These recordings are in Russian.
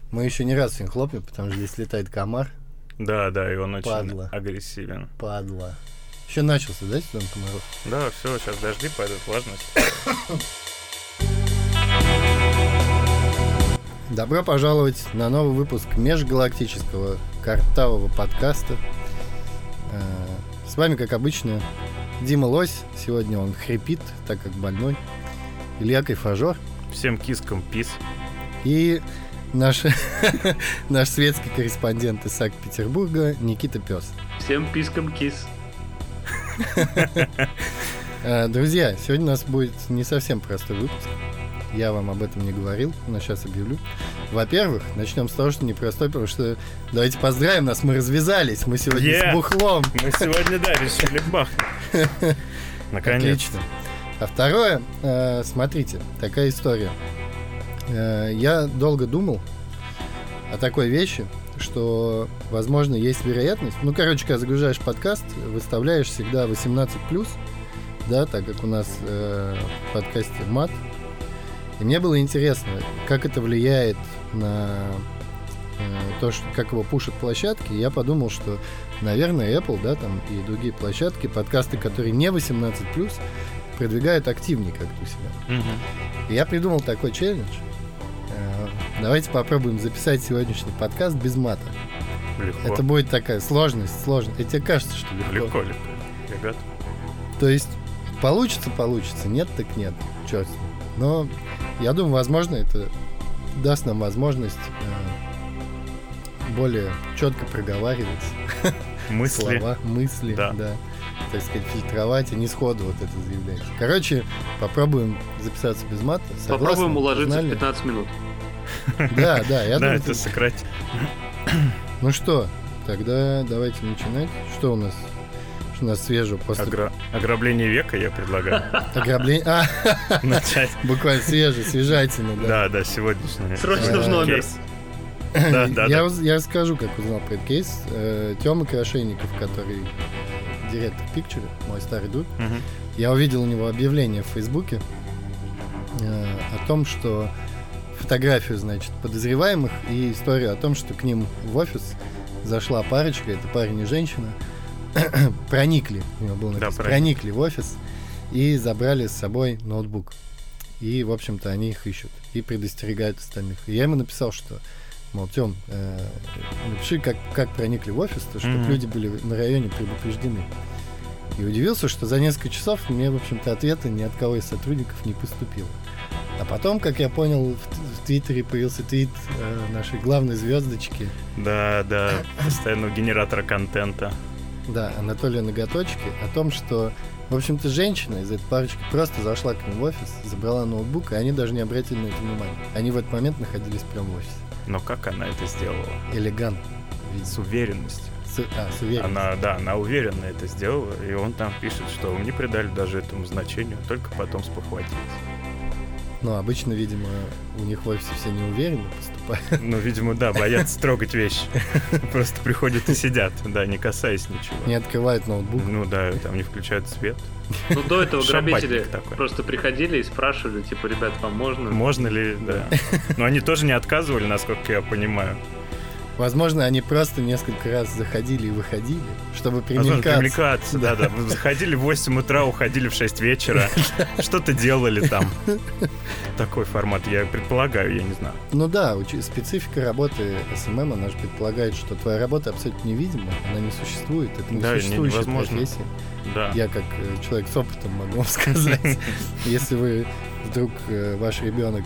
Мы еще не раз не хлопнем, потому что здесь летает комар. Да, и он очень Падла. агрессивен. Падла. Еще начался, да, сезон комаров? Да, все, сейчас дожди пойдут, влажность. Добро пожаловать на новый выпуск межгалактического картавого подкаста. С вами, как обычно, Дима Лось. Сегодня он хрипит, так как больной. Илья Кайфажор. Всем кискам пис. И наш светский корреспондент из Санкт-Петербурга Никита Пес. Всем пискам кис. Друзья, сегодня у нас будет не совсем простой выпуск. Я вам об этом не говорил, но сейчас объявлю. Во-первых, начнем с того, что непростой, потому что давайте поздравим нас, мы развязались, мы сегодня с бухлом. Мы сегодня, решили бахнуть. Наконец-то. Отлично. А второе, смотрите, такая история. Я долго думал о такой вещи, что, возможно, есть вероятность. Когда загружаешь подкаст, выставляешь всегда 18+, да, так как у нас в подкасте мат. И мне было интересно, как это влияет на то, как его пушат площадки. И я подумал, что, наверное, Apple, да, там и другие площадки, подкасты, которые не 18+, продвигают активнее как-то у себя. И я придумал такой челлендж. Давайте попробуем записать сегоднясшний подкаст без мата. Легко. Это будет такая сложность. И тебе кажется, что легко? Легко. Я готов. То есть, получится, нет, так нет. Черт с ним. Но я думаю, возможно, это даст нам возможность более четко проговаривать слова, мысли, да, так сказать, фильтровать, а не сходу вот это заявлять. Короче, попробуем записаться без мата. Попробуем уложиться в 15 минут. Да, я думаю, это сократить. Ну что, тогда давайте начинать. Что у нас свежего после... Ограбление века, я предлагаю. Ограбление... Начать. Буквально свежательно, Да, сегодняшний. Срочно в номер. Я расскажу, как узнал про этот кейс. Тёма Крашенников, который директор Picture, мой старый друг, я увидел у него объявление в Фейсбуке о том, что фотографию, значит, подозреваемых и историю о том, что к ним в офис зашла парочка, это парень и женщина, проникли, у него было написано, проникли в офис и забрали с собой ноутбук. И, в общем-то, они их ищут и предостерегают остальных. И я ему написал, что, мол, Тём, напиши, как проникли в офис, чтобы люди были на районе предупреждены. И удивился, что за несколько часов мне, в общем-то, ответа ни от кого из сотрудников не поступило. А потом, как я понял, в Твиттере появился твит нашей главной звездочки. Да, постоянного генератора контента. Да, Анатолия Ноготочки, о том, что, в общем-то, женщина из этой парочки просто зашла к ним в офис, забрала ноутбук, и они даже не обратили на это внимания. Они в этот момент находились прямо в офисе. Но как она это сделала? Элегантно. С уверенностью. С уверенностью. Она уверенно это сделала, и он там пишет, что не придали даже этому значению, только потом спохватились. Ну, обычно, видимо, у них в офисе все неуверенно поступают. Ну, видимо, да, боятся трогать вещи. Просто приходят и сидят, да, не касаясь ничего. Не открывают ноутбук. Ну да, там не включают свет. Ну, до этого грабители просто приходили и спрашивали, типа, ребят, вам можно? Можно ли, да. Но они тоже не отказывали, насколько я понимаю. Возможно, они просто несколько раз заходили и выходили, чтобы примелькаться. Да. Заходили в 8 утра, уходили в 6 вечера. Что-то делали там. Такой формат, я предполагаю, я не знаю. Ну да, специфика работы СММ, она же предполагает, что твоя работа абсолютно невидима, она не существует, это не существующая профессия. Да. Я как человек с опытом могу вам сказать, если вы вдруг ваш ребенок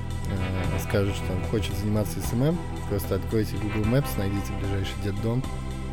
скажет, что он хочет заниматься СММ, просто откройте Google Maps, найдите ближайший детдом.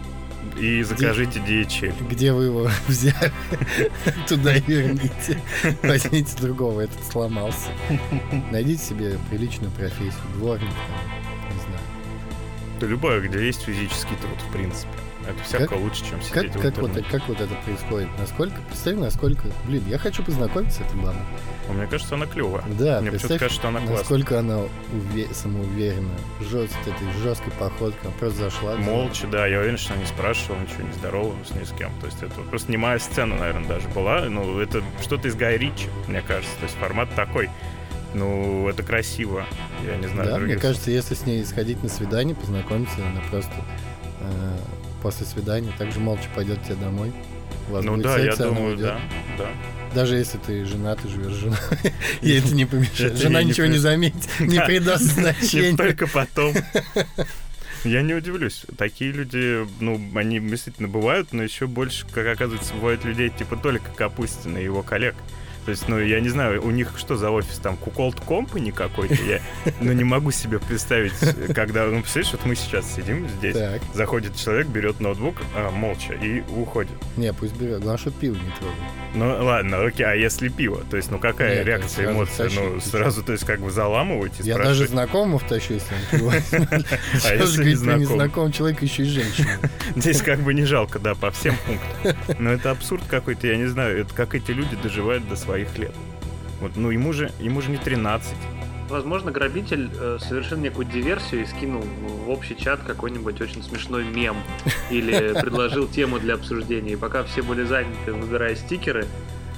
И закажите DHL. Где вы его взяли, туда и верните. Возьмите другого, этот сломался. Найдите себе приличную профессию, дворник, не знаю. Да любое, где есть физический труд, в принципе. Это всяко лучше, чем сидеть в интернете. Как вот это происходит? Представь, Блин, я хочу познакомиться с этой бабой. Мне кажется, она клевая. Да, мне почему-то кажется, что она классная. Насколько она самоуверена, этой жесткой походкой, она просто зашла. Молча, да, я уверен, что она не спрашивала ничего, не здоровалась ни с кем. То есть это просто немая сцена, наверное, даже была. Ну, это что-то из Гая Ричи, мне кажется. То есть формат такой. Ну, это красиво. Я не знаю. Да, мне кажется, если с ней сходить на свидание, познакомиться, она просто после свидания также молча пойдет к тебе домой. Ну да, я думаю, да. Даже если ты женат и живешь с женой, ей это не помешает. Жена ничего не заметит, не придаст значения. Только потом. Я не удивлюсь. Такие люди, ну, они действительно бывают, но еще больше, как оказывается, бывают людей типа Толика Капустина и его коллег. То есть, ну, я не знаю, у них что за офис там, Куколд Компани какой-то? Я, ну, не могу себе представить, когда, ну, представляешь, вот мы сейчас сидим здесь, так. Заходит человек, берет ноутбук, молча, и уходит. Не, пусть берет, главное, что пиво не трогает. Ну, ладно, окей, а если пиво? То есть, ну, какая реакция, эмоция? Ну, сразу, то есть, как бы заламываете, я даже знакомого втащу, если он пиво. А если не знаком? Незнакомый человек еще и женщина. Здесь как бы не жалко, да, по всем пунктам. Но это абсурд какой-то, я не знаю, это как эти люди доживают до своих лет. Вот, ну, ему же не 13. Возможно, грабитель совершил некую диверсию и скинул в общий чат какой-нибудь очень смешной мем или предложил тему для обсуждения. И пока все были заняты, выбирая стикеры,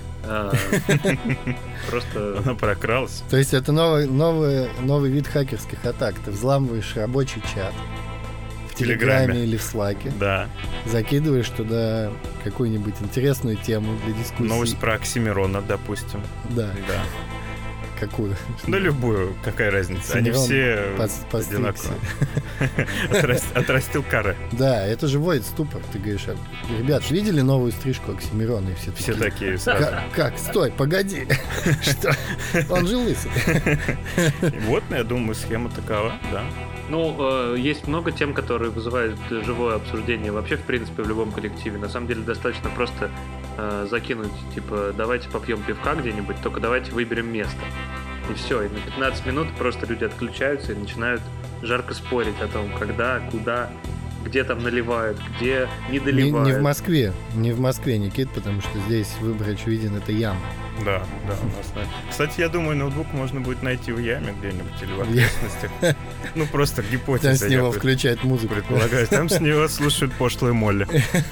просто... Она прокралась. То есть это новый вид хакерских атак. Ты взламываешь рабочий чат в Телеграме или в Слаке. Да. Закидываешь туда какую-нибудь интересную тему для дискуссии. Новость про Оксимирона, допустим. Да. Какую? Да любую, какая разница. Они все одинаковые. Отрастил каре. Да, это же вводит ступор. Ты говоришь, ребят, видели новую стрижку Оксимирона? И все такие. Как? Стой, погоди. Что? Он же лысый. Вот, я думаю, схема такова, да. Ну, есть много тем, которые вызывают живое обсуждение вообще, в принципе, в любом коллективе. На самом деле, достаточно просто закинуть, типа, давайте попьем пивка где-нибудь, только давайте выберем место. И все, и на 15 минут просто люди отключаются и начинают жарко спорить о том, когда, куда, где там наливают, где не доливают. Не в Москве, Никит, потому что здесь выбор очевиден, это яма. Да, у нас. Кстати, я думаю, ноутбук можно будет найти в яме где-нибудь или в окрестностях. Ну, просто гипотеза. Там с него включают музыку. Предполагаю, там с него слушают пошлые Молли.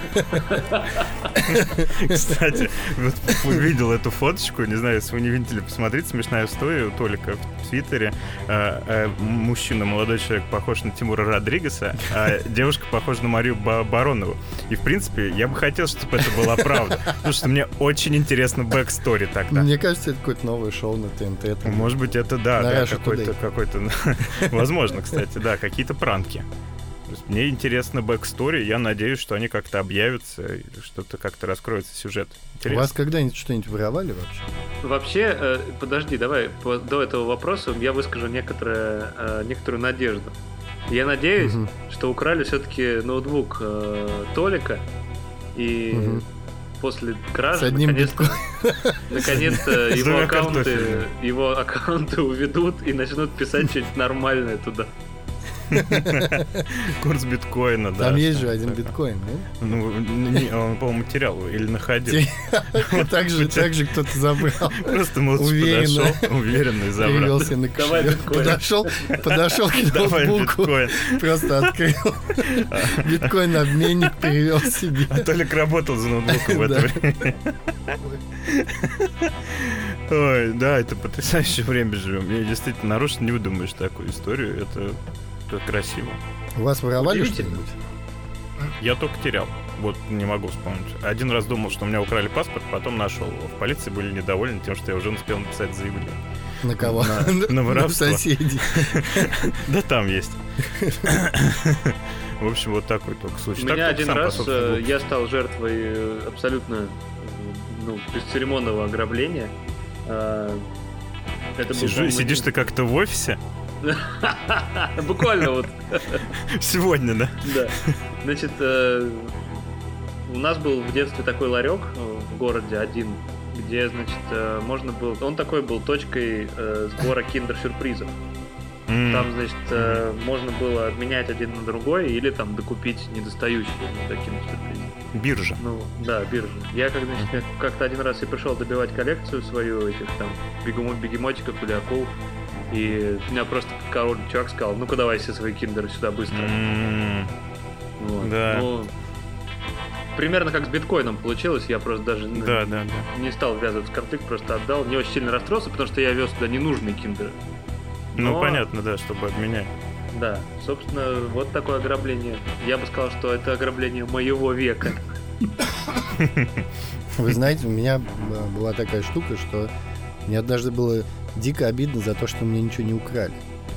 Кстати, вот увидел эту фоточку, не знаю, если вы не видели, посмотрите, смешная история у Толика в Твиттере. Мужчина, молодой человек, похож на Тимура Родригеса, а девушка похожа на Марию Баронову. И, в принципе, я бы хотел, чтобы это была правда, потому что мне очень интересно бэкстори тогда. Мне кажется, это какое-то новое шоу на ТНТ. Может быть, это, да, какой-то... Возможно, кстати, да, какие-то пранки. Мне интересно бэкстори, я надеюсь, что они как-то объявятся, или что-то как-то раскроется сюжет. Интересно. У вас когда-нибудь что-нибудь воровали вообще? Вообще, подожди, давай, до этого вопроса я выскажу некоторую надежду. Я надеюсь, что украли все-таки ноутбук Толика, и после кражи наконец-то его аккаунты уведут и начнут писать что-нибудь нормальное туда. Курс биткоина, да. Там есть же один биткоин, да? Ну, он, по-моему, терял или находил. Так же кто-то забрал. Просто молча подошел, уверенно и забрал. Перевелся на кошелек. Подошел к ноутбуку, просто открыл. Биткоин-обменник перевел себе. А Толик работал за ноутбуком в это время. Ой, да, это потрясающее время живем. Я действительно нарочно не выдумаешь такую историю. Это красиво. У вас воровали что-нибудь? Я только терял. Вот не могу вспомнить. Один раз думал, что у меня украли паспорт, потом нашел. В полиции были недовольны тем, что я уже успел написать заявление. На кого? На воровство. На соседей. Да там есть. В общем, вот такой только случай. У меня один раз я стал жертвой абсолютно бесцеремонного ограбления. Сидишь ты как-то в офисе? Буквально вот. Сегодня, да? Да. Значит, у нас был в детстве такой ларек в городе один, где, значит, можно было... Он такой был точкой сбора киндер-сюрпризов. Там, значит, можно было обменять один на другой или там докупить недостающие киндер-сюрпризы. Биржа. Ну, да, биржа. Я как-то один раз и пришел добивать коллекцию свою этих там бегемотиков или акул. И меня просто король чувак сказал: ну-ка давай все свои киндеры сюда быстро. Вот. Да. примерно как с биткоином получилось. Я просто даже не стал ввязываться в конфликт, просто отдал. Не очень сильно расстроился, потому что я вез туда ненужные киндеры. Ну, понятно, да, чтобы обменять. Да, собственно, вот такое ограбление. Я бы сказал, что это ограбление моего века. Вы знаете, у меня была такая штука, что мне однажды было дико обидно за то, что мне ничего не украли.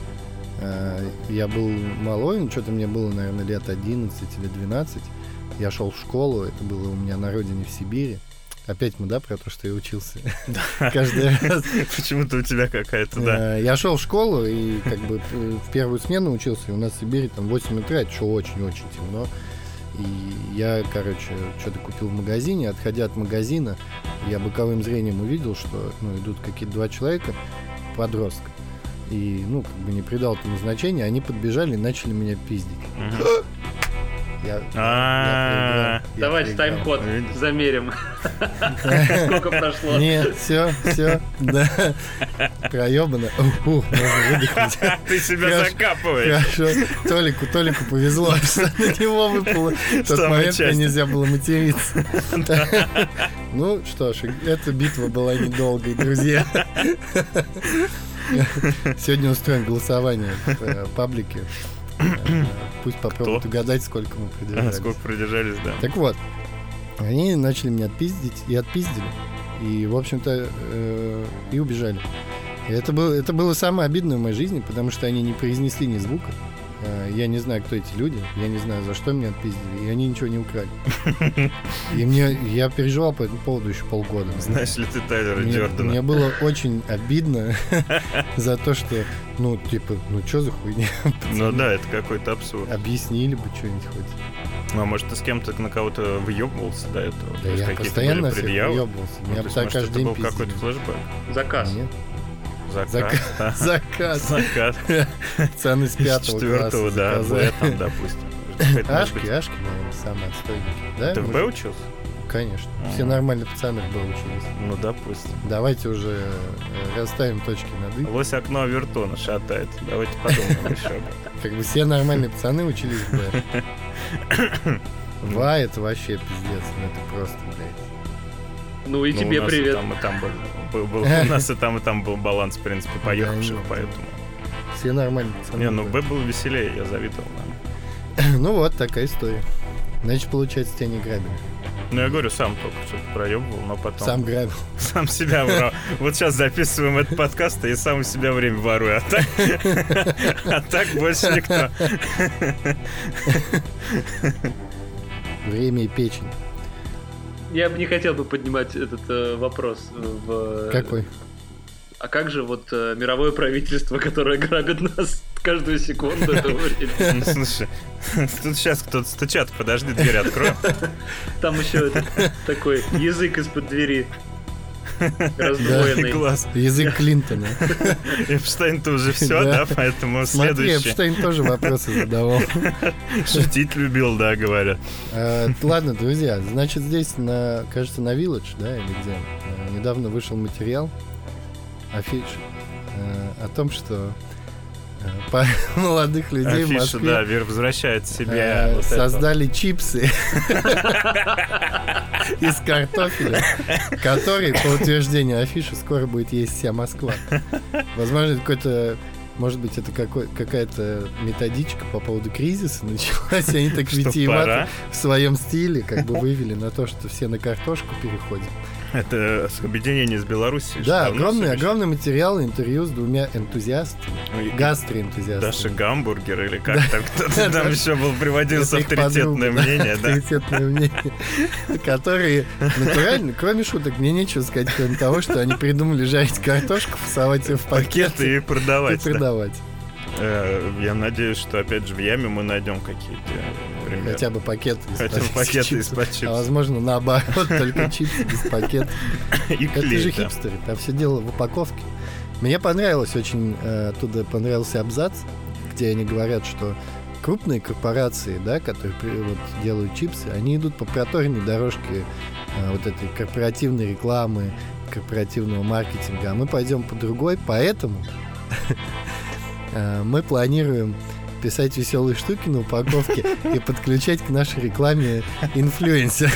Я был малой, что-то мне было, наверное, лет 11 или 12. Я шел в школу, это было у меня на родине в Сибири. Опять мы, про то, что я учился. Каждый раз. Почему-то у тебя какая-то, да. Я шел в школу и как бы в первую смену учился, и у нас в Сибири там 8 утра, это что очень-очень темно. И я, что-то купил в магазине. Отходя от магазина, я боковым зрением увидел, что идут какие-то два человека, подростка. И, как бы не придал этому значения, они подбежали и начали меня пиздить. Давайте тайм-код замерим. Сколько прошло? Нет, все, да. Проебано. Можно выдохнуть. Ты себя закапываешь. Хорошо. Толику повезло, что на него выпало. В тот момент мне нельзя было материться. Ну что ж, эта битва была недолгой, друзья. Сегодня устроим голосование в паблике. Пусть попробуют угадать, сколько мы продержались. Сколько продержались, да. Так вот, они начали меня отпиздить и отпиздили. И, в общем-то, и убежали. И это было самое обидное в моей жизни, потому что они не произнесли ни звука. Я не знаю, кто эти люди, я не знаю, за что меня отпиздили, и они ничего не украли. И я переживал по этому поводу еще полгода. Знаешь ли ты Тайлера Джордана? Мне было очень обидно за то, что, что за хуйня? Ну да, это какой-то абсурд. Объяснили бы что-нибудь хоть. Ну, а может, ты с кем-то на кого-то въебывался до этого? Да, я постоянно всех въебывался. Ну, может, это был какой-то флешбэк? Заказ. Нет. Заказ. Пацаны с 5-го класса. 4-го, да, Б там, допустим. Ашки, наверное, самые отстойники. Да? Ты в Б учился? Конечно. Все нормальные пацаны в Б учились. Ну, допустим. Давайте уже расставим точки над «и». Лось окно Авертона шатает. Давайте подумаем еще об этом. Как бы все нормальные пацаны учились в Б. В А это вообще пиздец. Это просто, блядь. Ну и тебе привет. У нас и там был баланс, в принципе, поехавших, поэтому. Все нормальные пацаны. Не, Б был веселее, я завидовал. Ну вот, такая история. Значит, получается, тебя не грабили. Ну, я говорю, сам только что-то проебывал, но потом... Сам грабил. Сам себя воровал. Вот сейчас записываем этот подкаст, и сам у себя время ворую. А так больше никто. Время и печень. Я бы не хотел поднимать этот вопрос в... Какой? А как же мировое правительство, которое грабит нас каждую секунду этого времени? Слушай, тут сейчас кто-то стучат, подожди, дверь открой. Там еще такой язык из-под двери. Раздвоенный. Класс. Язык Клинтона. Эпштейн-то уже все, да, поэтому следующий. Смотри, Эпштейн тоже вопросы задавал. Шутить любил, да, говорят. Ладно, друзья, значит, здесь, кажется, на Village, да, или где, недавно вышел материал, афиша, о том, что молодых людей в Москве, да, возвращает себе создали чипсы из картофеля, который, по утверждению афиши, скоро будет есть вся Москва. Возможно, это может быть, это какая-то методичка по поводу кризиса началась, и они так витиевато в своем стиле вывели на то, что все на картошку переходят. Это объединение с Белоруссией. Да, огромный материал, интервью с двумя энтузиастами, гастроэнтузиастами. Даша Гамбургер или как там кто-то там еще был, приводился авторитетное мнение. Авторитетное мнение. Которые натурально, кроме шуток, мне нечего сказать, кроме того, что они придумали жарить картошку, совать ее в пакеты и продавать. Я надеюсь, что опять же в яме мы найдем какие-то примеры. Хотя бы пакеты из-под чипсов. А возможно, наоборот, только чипсы без пакета. Это же хипстеры, там все дело в упаковке. Мне понравилось очень, оттуда понравился абзац, где они говорят, что крупные корпорации, да, которые делают чипсы, они идут по проторенной дорожке этой корпоративной рекламы, корпоративного маркетинга, а мы пойдем по другой, поэтому мы планируем писать веселые штуки на упаковке и подключать к нашей рекламе инфлюенсер.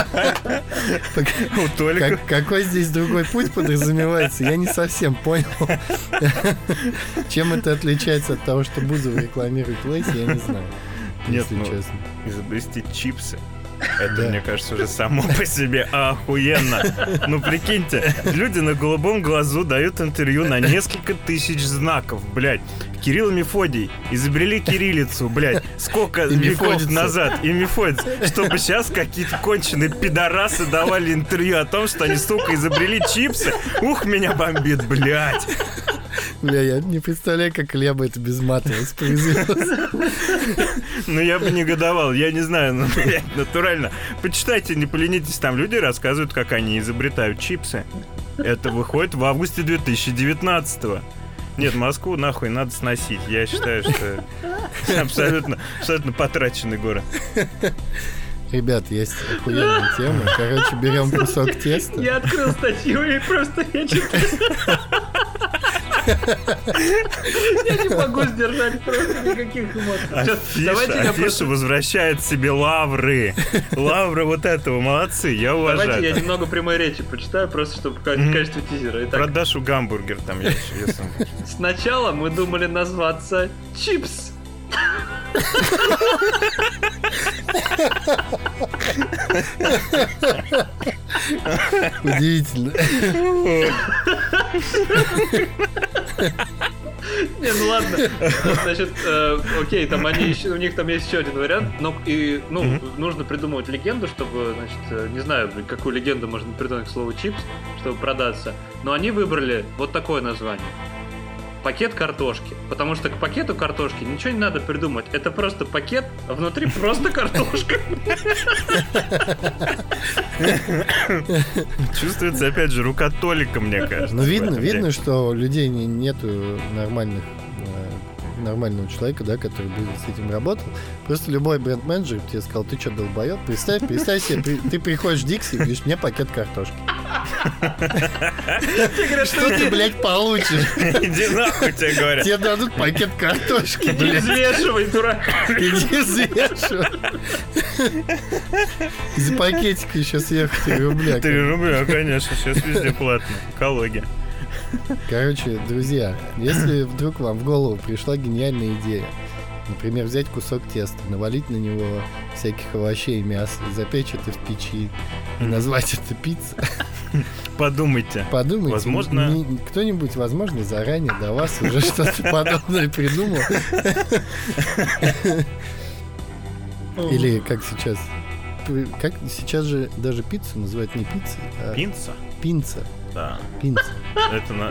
Какой здесь другой путь подразумевается, я не совсем понял. Чем это отличается от того, что Бузова рекламирует Лейс, я не знаю. Нет, честно. Изобрести чипсы. Это, мне кажется, уже само по себе охуенно. Ну, прикиньте, люди на голубом глазу дают интервью на несколько тысяч знаков, блядь. Кирилл и Мефодий изобрели кириллицу, блядь, сколько веков назад. И Мефодий, чтобы сейчас какие-то конченые пидорасы давали интервью о том, что они, сука, изобрели чипсы. Ух, меня бомбит, блядь. Бля, я не представляю, как Илья бы это без мата воспроизвел. Ну, я бы негодовал, я не знаю, ну, блядь, натурально. Почитайте, не поленитесь, там люди рассказывают, как они изобретают чипсы. Это выходит в августе 2019-го. Нет, Москву нахуй надо сносить. Я считаю, что абсолютно потраченный город. Ребят, есть охуенная тема. Короче, берем кусок теста. Я открыл статью и просто я читаю. Я не могу сдержать просто никаких эмоций. Афиша возвращает себе лавры. Лавры вот этого, молодцы, я уважаю. Давайте я немного прямой речи почитаю, просто чтобы в качестве тизера. Про Дашу гамбургер там я еще. Сначала мы думали назваться Чипс. Удивительно. Не, ну ладно. Значит, окей, там у них там есть еще один вариант, но нужно придумывать легенду, чтобы, значит, не знаю, какую легенду можно придумать к слову чипс, чтобы продаться. Но они выбрали вот такое название. Пакет картошки. Потому что к пакету картошки ничего не надо придумать. Это просто пакет, а внутри просто картошка. Чувствуется, опять же, рука Толика, мне кажется. Ну, видно, что у людей нету нормального человека, да, который бы с этим работал. Просто любой бренд-менеджер тебе сказал: ты что, долбоёб? Представь себе, ты приходишь в Дикси и говоришь: мне пакет картошки. Что ты, блядь, получишь? Иди нахуй, тебе говорят. Тебе дадут пакет картошки, блядь. Иди взвешивай, дурак. Иди взвешивай. За пакетика еще сверху 3 рубля. 3 рубля, конечно, сейчас везде платно. Экология. Короче, друзья, если вдруг вам в голову пришла гениальная идея, например, взять кусок теста, навалить на него всяких овощей и мяса, запечь это в печи и назвать это пицца. Подумайте. Возможно... Кто-нибудь, возможно, заранее до вас уже что-то подобное придумал. Или как сейчас... Как сейчас же даже пиццу называют не пиццей, а... Пинца? Пинца. Да. Пинца. Это надо.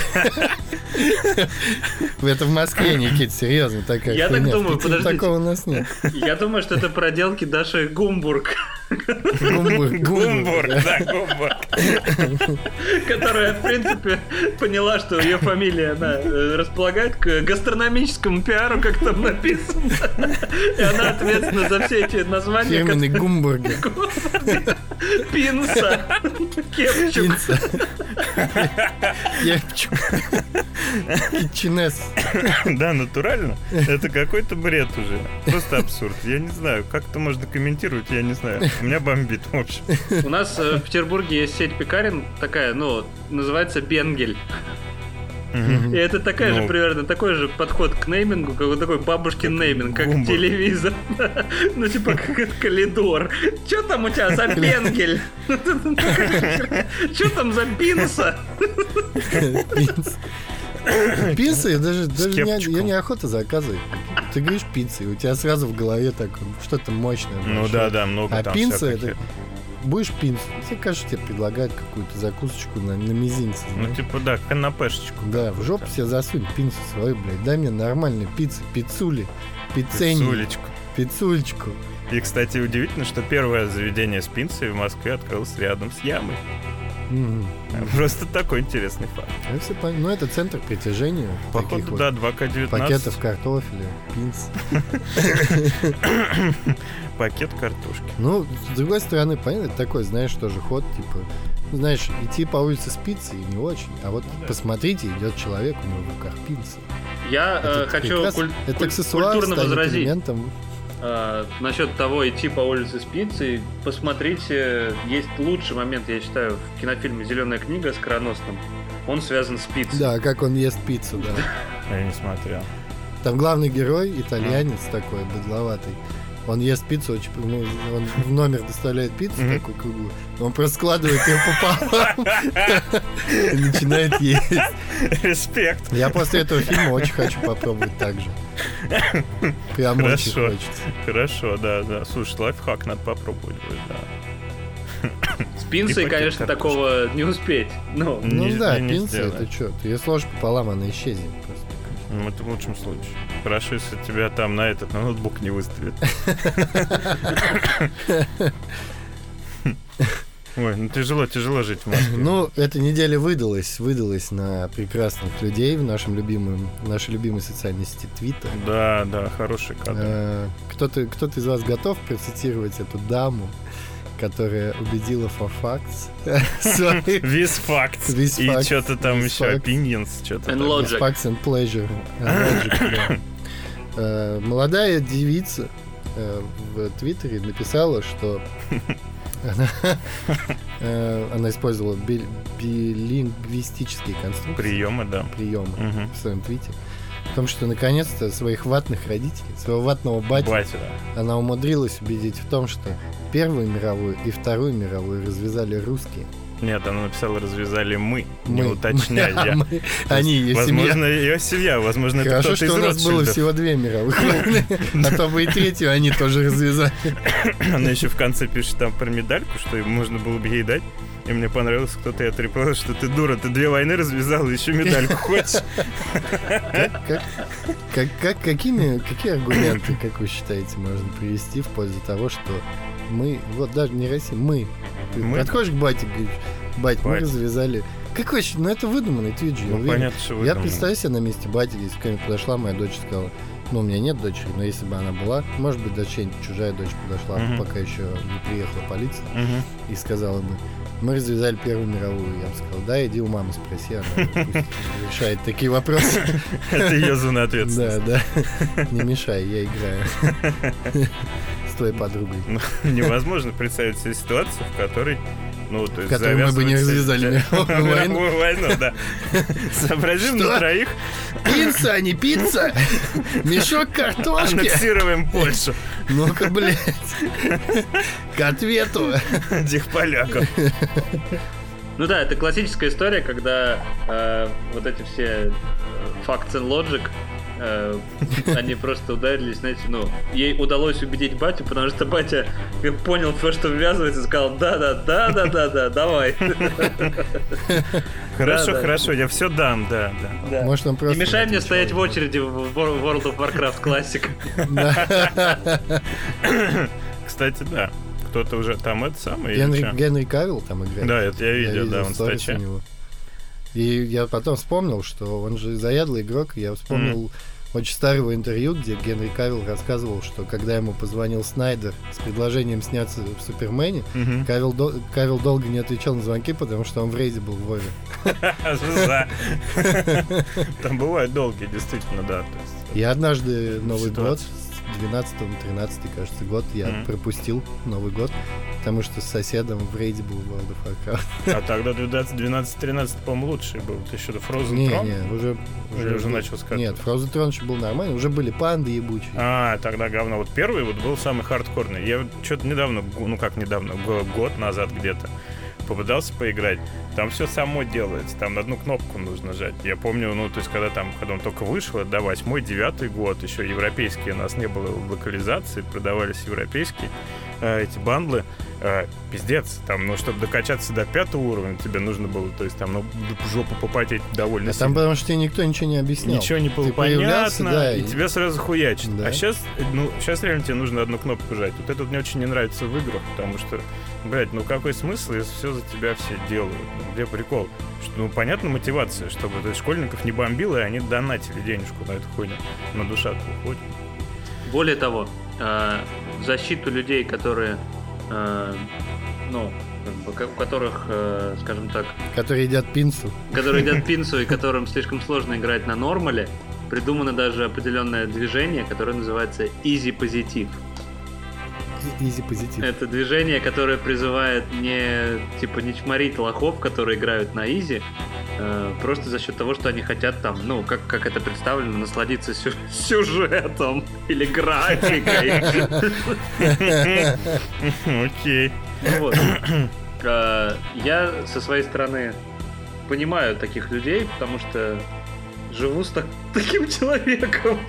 Это в Москве, Никит, серьезно, такая Я хуйня. так думаю, подождите. Такого у нас нет. Я думаю, что это проделки Даши Гумбург. Гумбург, да, Гумбург. Которая, в принципе, поняла, что ее фамилия, она располагает к гастрономическому пиару, как там написано. И она ответственна за все эти названия. Фирменный Гумбургер. Пинса. Кепчук. Кепчук. Китченес. Да, натурально. Это какой-то бред уже. Просто абсурд. Я не знаю, как это можно комментировать, я не знаю. Меня бомбит, в общем. У нас в Петербурге есть сеть пекарен такая, называется Бенгель. И это такая же примерно такой же подход к неймингу, как вот такой бабушкин нейминг, как телевизор. Ну, типа, как калидор. Чё там у тебя за Бенгель? Чё там за Пинса? Пиццы, я даже я неохота заказывать. Ты говоришь пиццы, и у тебя сразу в голове так что-то мощное. Ну да, много там. А пинца это... Будешь пинцу, тебе кажется, тебе предлагают какую-то закусочку на мизинце. Ну, типа, да, канапешечку. Да, в жопу себе засунь пинцу свою, блядь. Дай мне нормальные пиццы, пиццули, пиццулечку. И, кстати, удивительно, что первое заведение с пиццей в Москве открылось рядом с Ямой. Просто такой интересный факт. Ну, это центр притяжения. Походу, да, 2К19. Пакетов картофеля, пинс. Пакет картошки. Ну, с другой стороны, понятно, это такой, знаешь, тоже ход, типа, знаешь, идти по улице с пиццей не очень, а вот посмотрите, идет человек, у него в руках пинсы. Я хочу это аксессуар культурно возразить элементом. Насчет того, идти по улице с пиццей. Посмотрите, есть лучший момент, я считаю, в кинофильме «Зеленая книга» с Короносным. Он связан с пиццей. Да, как он ест пиццу, да. Я не смотрел. Там главный герой, итальянец такой, быдловатый. Он ест пиццу, он в номер доставляет пиццу такую круглую, он просто складывает ее пополам и начинает есть. Респект. Я после этого фильма очень хочу попробовать так же. Прям очень хочется. Хорошо, да. Слушай, лайфхак надо попробовать будет, да. С пинцей, конечно, такого не успеть. Ну да, пинца, это что? Ты ее сложишь пополам, она исчезнет просто. Ну, это в лучшем случае. Хорошо, если тебя там на ноутбук не выставят. Ой, ну тяжело жить в Москве. Ну, эта неделя выдалась на прекрасных людей в нашей любимой социальной сети Твиттер. Да, хороший кадр. Кто-то из вас готов процитировать эту даму, которая убедила for facts. With facts. И что-то там еще, opinions. And logic. Facts and pleasure. Молодая девица в Твиттере написала, что она использовала билингвистические конструкции. Приемы в своем твите. В том, что наконец-то своих ватных родителей, своего ватного батю, она умудрилась убедить в том, что Первую мировую и Вторую мировую развязали русские. Нет, она написала, развязали мы, не уточняя. Они, ее семья. Возможно, ее семья, возможно, это кто-то из Хорошо, что у нас было всего 2 мировых войны, а то бы и 3-ю они тоже развязали. Она еще в конце пишет там про медальку, что можно было бы ей дать. И мне понравилось, кто-то ей отрепал, что ты дура, ты 2 войны развязал, еще медальку хочешь. Какие аргументы, как вы считаете, можно привести в пользу того, что мы, вот даже не Россия, мы. Ты подходишь к бате, говоришь, бать, мы развязали. Какой еще? Ну это выдуманный твит же. Понятно, что я представляю себе на месте бати, если ко мне подошла моя дочь и сказала, ну у меня нет дочери, но если бы она была, может быть, даже чужая дочь подошла, пока еще не приехала полиция, и сказала бы, мы развязали Первую мировую. Я бы сказал, да, иди у мамы спроси, она пусть решает такие вопросы. Это ее зона ответственности. Да. Не мешай, я играю с твоей подругой. Невозможно представить себе ситуацию, в которой в которой мы бы не развязали мировую войну, да. Сообразим на троих. Пицца, а не пицца. Мешок картошки. Аннексируем Польшу. Ну-ка, блядь. К ответу. Этих поляков. Ну да, это классическая история, когда вот эти все facts and logic, они просто ударились, знаете, ей удалось убедить батю, потому что батя понял, во что ввязывается, и сказал, да, давай. Хорошо, я все дам, да. Может, он просто не мешай мне стоять в очереди в World of Warcraft Classic. Кстати, да. Кто-то уже там это самое. Генри Кавилл там играет. Да, это я видел, да, он стача. И я потом вспомнил, что он же заядлый игрок. Я вспомнил очень старого интервью, где Генри Кавилл рассказывал, что когда ему позвонил Снайдер с предложением сняться в Супермене, Кавилл долго не отвечал на звонки, потому что он в рейде был в Вове. Там бывают долгие, действительно, да. И однажды Новый год, 12-13, кажется, год, я пропустил Новый год, потому что с соседом в рейде был World of Warcraft. А тогда 12-13, по-моему, лучший был. Ты еще Frozen Throne? уже начал скатывать? Нет, Frozen Throne еще был нормальный, уже были панды ебучие. Тогда говно. Вот первый был самый хардкорный. Я что-то недавно, год назад где-то попытался поиграть. Там все само делается. Там на одну кнопку нужно нажать. Я помню, когда он только вышел, 8-9 год, еще европейские, у нас не было локализации, продавались европейские. эти бандлы, пиздец, там, ну, чтобы докачаться до 5-го уровня, тебе нужно было, то есть там, ну, жопу попотеть довольно сильно. Там потому что тебе никто ничего не объяснял. Ничего не было понятно, да, и тебя сразу хуячит. Да. А сейчас реально тебе нужно одну кнопку жать. Вот это вот мне очень не нравится в играх, потому что, блядь, ну какой смысл, если все за тебя все делают? Ну, где прикол? Что, ну, понятна мотивация, чтобы то есть, школьников не бомбило, и они донатили денежку на эту хуйню. Но душа-то уходит. Более того, в защиту людей, которые, у которых, скажем так... Которые едят пинцу. Которые едят пинцу и которым слишком сложно играть на нормале, придумано даже определенное движение, которое называется Easy Positive. Easy Positive. Это движение, которое призывает не чморить лохов, которые играют на Easy, просто за счет того, что они хотят там, ну, как это представлено, насладиться сюжетом или графикой. Окей. Вот. Я со своей стороны понимаю таких людей, потому что живу с таким человеком,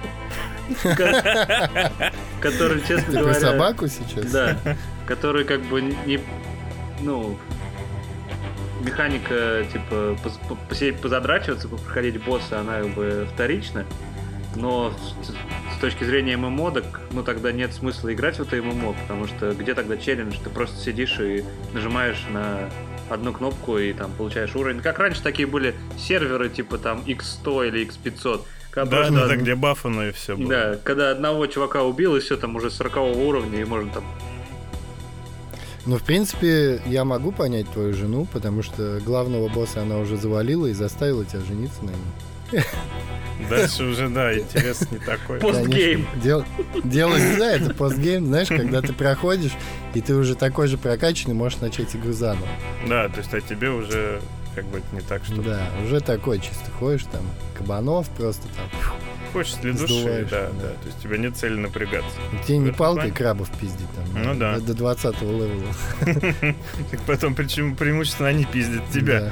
который, честно говоря... Ты про собаку сейчас? Да. Который как бы не... Ну... Механика, типа, посидеть, позадрачиваться, проходить босса, она как бы вторична. Но с точки зрения ММО-док, ну тогда нет смысла играть в это ММО, потому что где тогда челлендж? Ты просто сидишь и нажимаешь на одну кнопку и там получаешь уровень. Как раньше такие были серверы, типа там X100 или X500. Да, ну так где бафано и все было. Да, когда одного чувака убил, и все там уже 40 уровня, и можно там... Ну, в принципе, я могу понять твою жену, потому что главного босса она уже завалила и заставила тебя жениться на нем. Дальше уже, да, интерес не такой. Постгейм. Дело, да, это постгейм, знаешь, когда ты проходишь, и ты уже такой же прокачанный, можешь начать игру заново. Да, то есть, а тебе уже как бы это не так, что... Да, уже такой чисто ходишь, там, кабанов просто там... Хочешь для души, да. То есть, у тебя нет цели напрягаться. Тебе не палкой крабов пиздить там. Ну да. До 20-го левела. Так потом, причем преимущественно они пиздят тебя.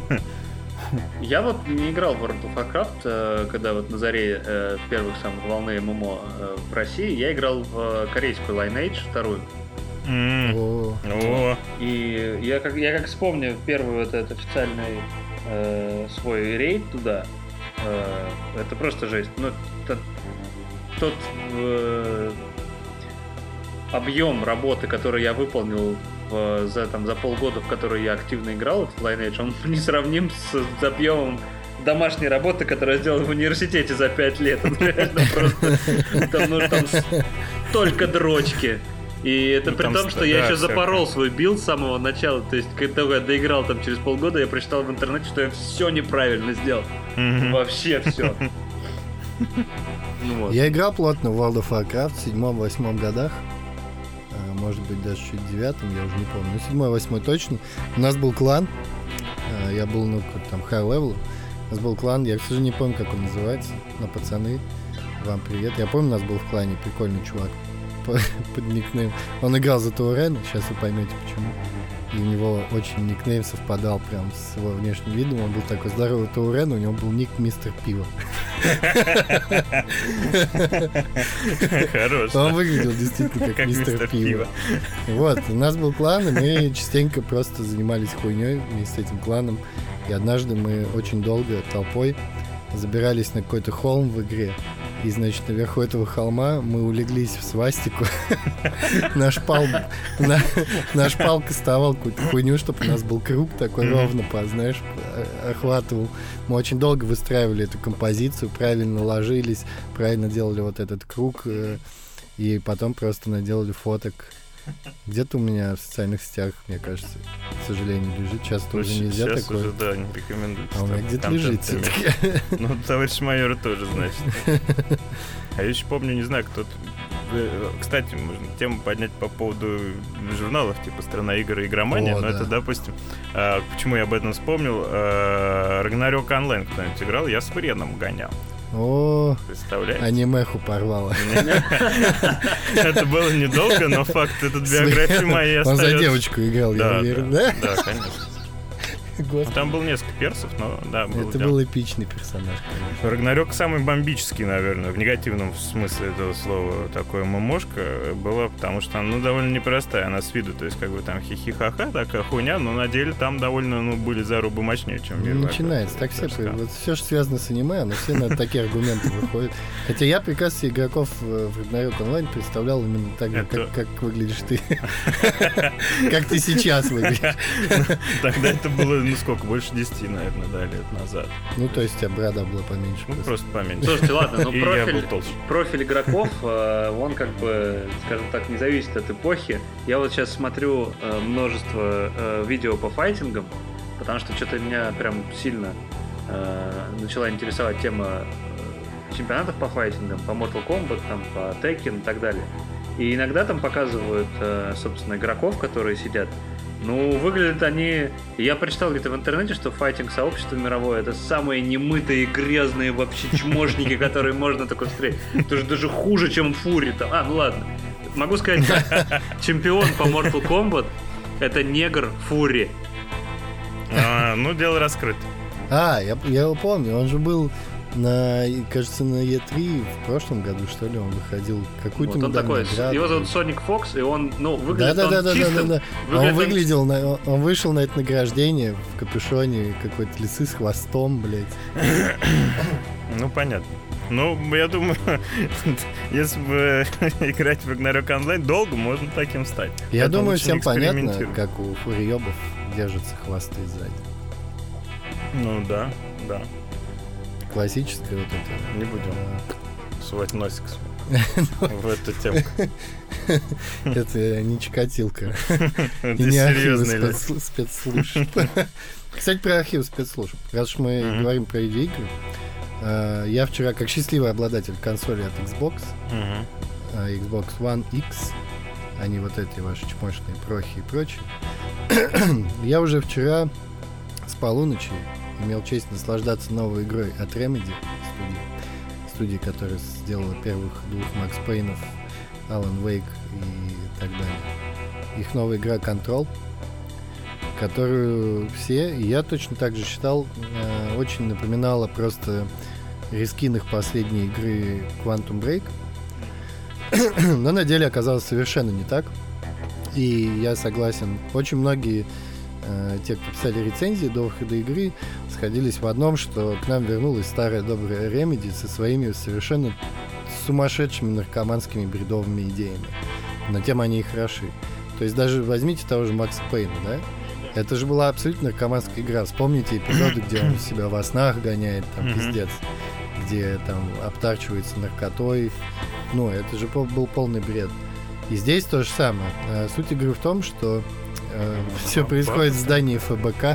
Я вот не играл в World of Warcraft, когда вот на заре первых самых волны ММО в России. Я играл в корейскую Lineage, вторую. И я как вспомню первый вот этот официальный свой рейд туда, это просто жесть. Ну, тот объем работы, который я выполнил за полгода, в который я активно играл в Lineage, он несравним с объемом домашней работы, которую я сделал в университете за 5 лет. Он реально просто... Там только дрочки. И это при том, что я еще запорол свой билд с самого начала. То есть, когда я доиграл там через полгода, я прочитал в интернете, что я все неправильно сделал. Вообще все. Я играл плотно в World of Warcraft в 7-8 годах. Может быть, даже чуть в 9-м, я уже не помню. Ну, 7-8 точно. У нас был клан. Я был, там, high-level. У нас был клан, я, к сожалению, не помню, как он называется. Но, пацаны, вам привет. Я помню, у нас был в клане прикольный чувак под никнейм. Он играл за Таурена, сейчас вы поймете почему. И у него очень никнейм совпадал прям с его внешним видом. Он был такой здоровый Таурен, у него был ник Мистер Пиво. Хорош. Он выглядел действительно как Мистер Пиво. Вот, у нас был клан, и мы частенько просто занимались хуйней вместе с этим кланом. И однажды мы очень долго толпой забирались на какой-то холм в игре. И, значит, наверху этого холма мы улеглись в свастику. Наш пал кастовал какую-то хуйню, чтобы у нас был круг такой ровно, знаешь, охватывал. Мы очень долго выстраивали эту композицию, правильно ложились, правильно делали вот этот круг. И потом просто наделали фоток. Где-то у меня в социальных сетях, мне кажется, к сожалению, лежит. Часто уже нельзя сейчас такое. Уже, да, не рекомендуется. А у меня где-то лежит все-таки. Ну, товарищ майор тоже, значит. А я еще помню, не знаю, кто-то... Кстати, можно тему поднять по поводу журналов, типа «Страна игр» и «Игромания». Но это, допустим... Почему я об этом вспомнил? Рагнарёк онлайн кто-нибудь играл? Я с Вреном гонял. О, представляете? Анимеху порвало. Это было недолго, но факт, эта биография моя остается. Он за девочку играл, я уверен, да? Да, конечно. Там был несколько персов, но да, был. Это был эпичный персонаж, конечно. Рагнарёк самый бомбический, наверное, в негативном смысле этого слова. Такое ММОшка была, потому что она довольно непростая, она с виду, то есть как бы там хихи-ха-ха, такая хуйня, но на деле там довольно, были зарубы мощнее, чем Мир. Начинается, так все, вот все, что связано с аниме, оно все на такие аргументы выходит. Хотя я прекрасно игроков в Рагнарёк онлайн представлял именно так, как выглядишь ты. Как ты сейчас выглядишь. Тогда это было, сколько, больше 10, наверное, да, лет назад. То есть у тебя борода была поменьше. Просто поменьше. Слушайте, ладно, профиль игроков, он как бы, скажем так, не зависит от эпохи. Я вот сейчас смотрю множество видео по файтингам, потому что что-то меня прям сильно начала интересовать тема чемпионатов по файтингам, по Mortal Kombat, там, по Tekken и так далее. И иногда там показывают, собственно, игроков, которые сидят. Выглядят они... Я прочитал где-то в интернете, что файтинг-сообщество мировое — это самые немытые, грязные вообще чмошники, которые можно только встретить. Это же даже хуже, чем Фури. Ладно. Могу сказать так. Чемпион по Mortal Kombat — это негр Фури. Дело раскрыто. Я его помню. Он же был кажется, на E3 в прошлом году, что ли, он выходил. Какую-то он такой, его зовут Соник Фокс, и он, выглядит чистым. Да. Он вышел на это награждение в капюшоне какой-то лисы с хвостом, блядь. Понятно. Я думаю, если бы играть в Рагнарёк онлайн, долго можно таким стать. Я думаю, всем понятно, как у фуриёбов держатся хвосты сзади. Да. Классическое вот это. Не будем сувать носик в эту темку. Это не Чикатилка. И не архивы спецслужб. Кстати, про архивы спецслужб. Раз уж мы говорим про видеоигры, я вчера, как счастливый обладатель консоли от Xbox, Xbox One X, а не вот эти ваши чмошные прохи и прочее, я уже вчера с полуночи имел честь наслаждаться новой игрой от Remedy, студии, которая сделала первых 2 Макс Пейнов, Alan Wake и так далее. Их новая игра Control, которую все, и я точно так же считал, очень напоминала просто рескин их последней игры Quantum Break, но на деле оказалось совершенно не так. И я согласен, очень многие те, кто писали рецензии до выхода игры, сходились в одном, что к нам вернулась старая добрая Remedy со своими совершенно сумасшедшими наркоманскими бредовыми идеями. Но тем они и хороши. То есть даже возьмите того же Макса Пейна, да? Это же была абсолютно наркоманская игра. Вспомните эпизоды, где он себя во снах гоняет, там, пиздец, где там обтарчивается наркотой. Это же был полный бред. И здесь то же самое. Суть игры в том, что все происходит в здании ФБК.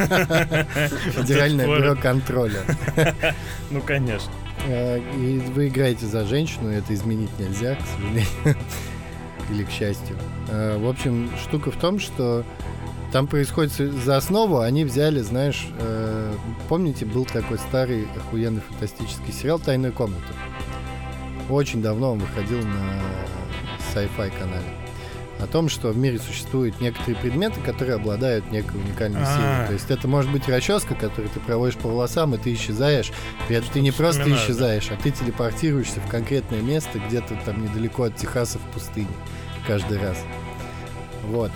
Федеральное бюро контроля. Конечно. И вы играете за женщину, это изменить нельзя, к сожалению. Или к счастью. В общем, штука в том, что там происходит за основу, они взяли, знаешь, помните, был такой старый охуенный фантастический сериал «Тайная комната». Очень давно он выходил на Sci-Fi канале. О том, что в мире существуют некоторые предметы, которые обладают некой уникальной силой. То есть это может быть расческа, которую ты проводишь по волосам, и ты исчезаешь. При этом ты не просто исчезаешь, а ты телепортируешься в конкретное место, где-то там недалеко от Техаса в пустыне. Каждый раз. Вот.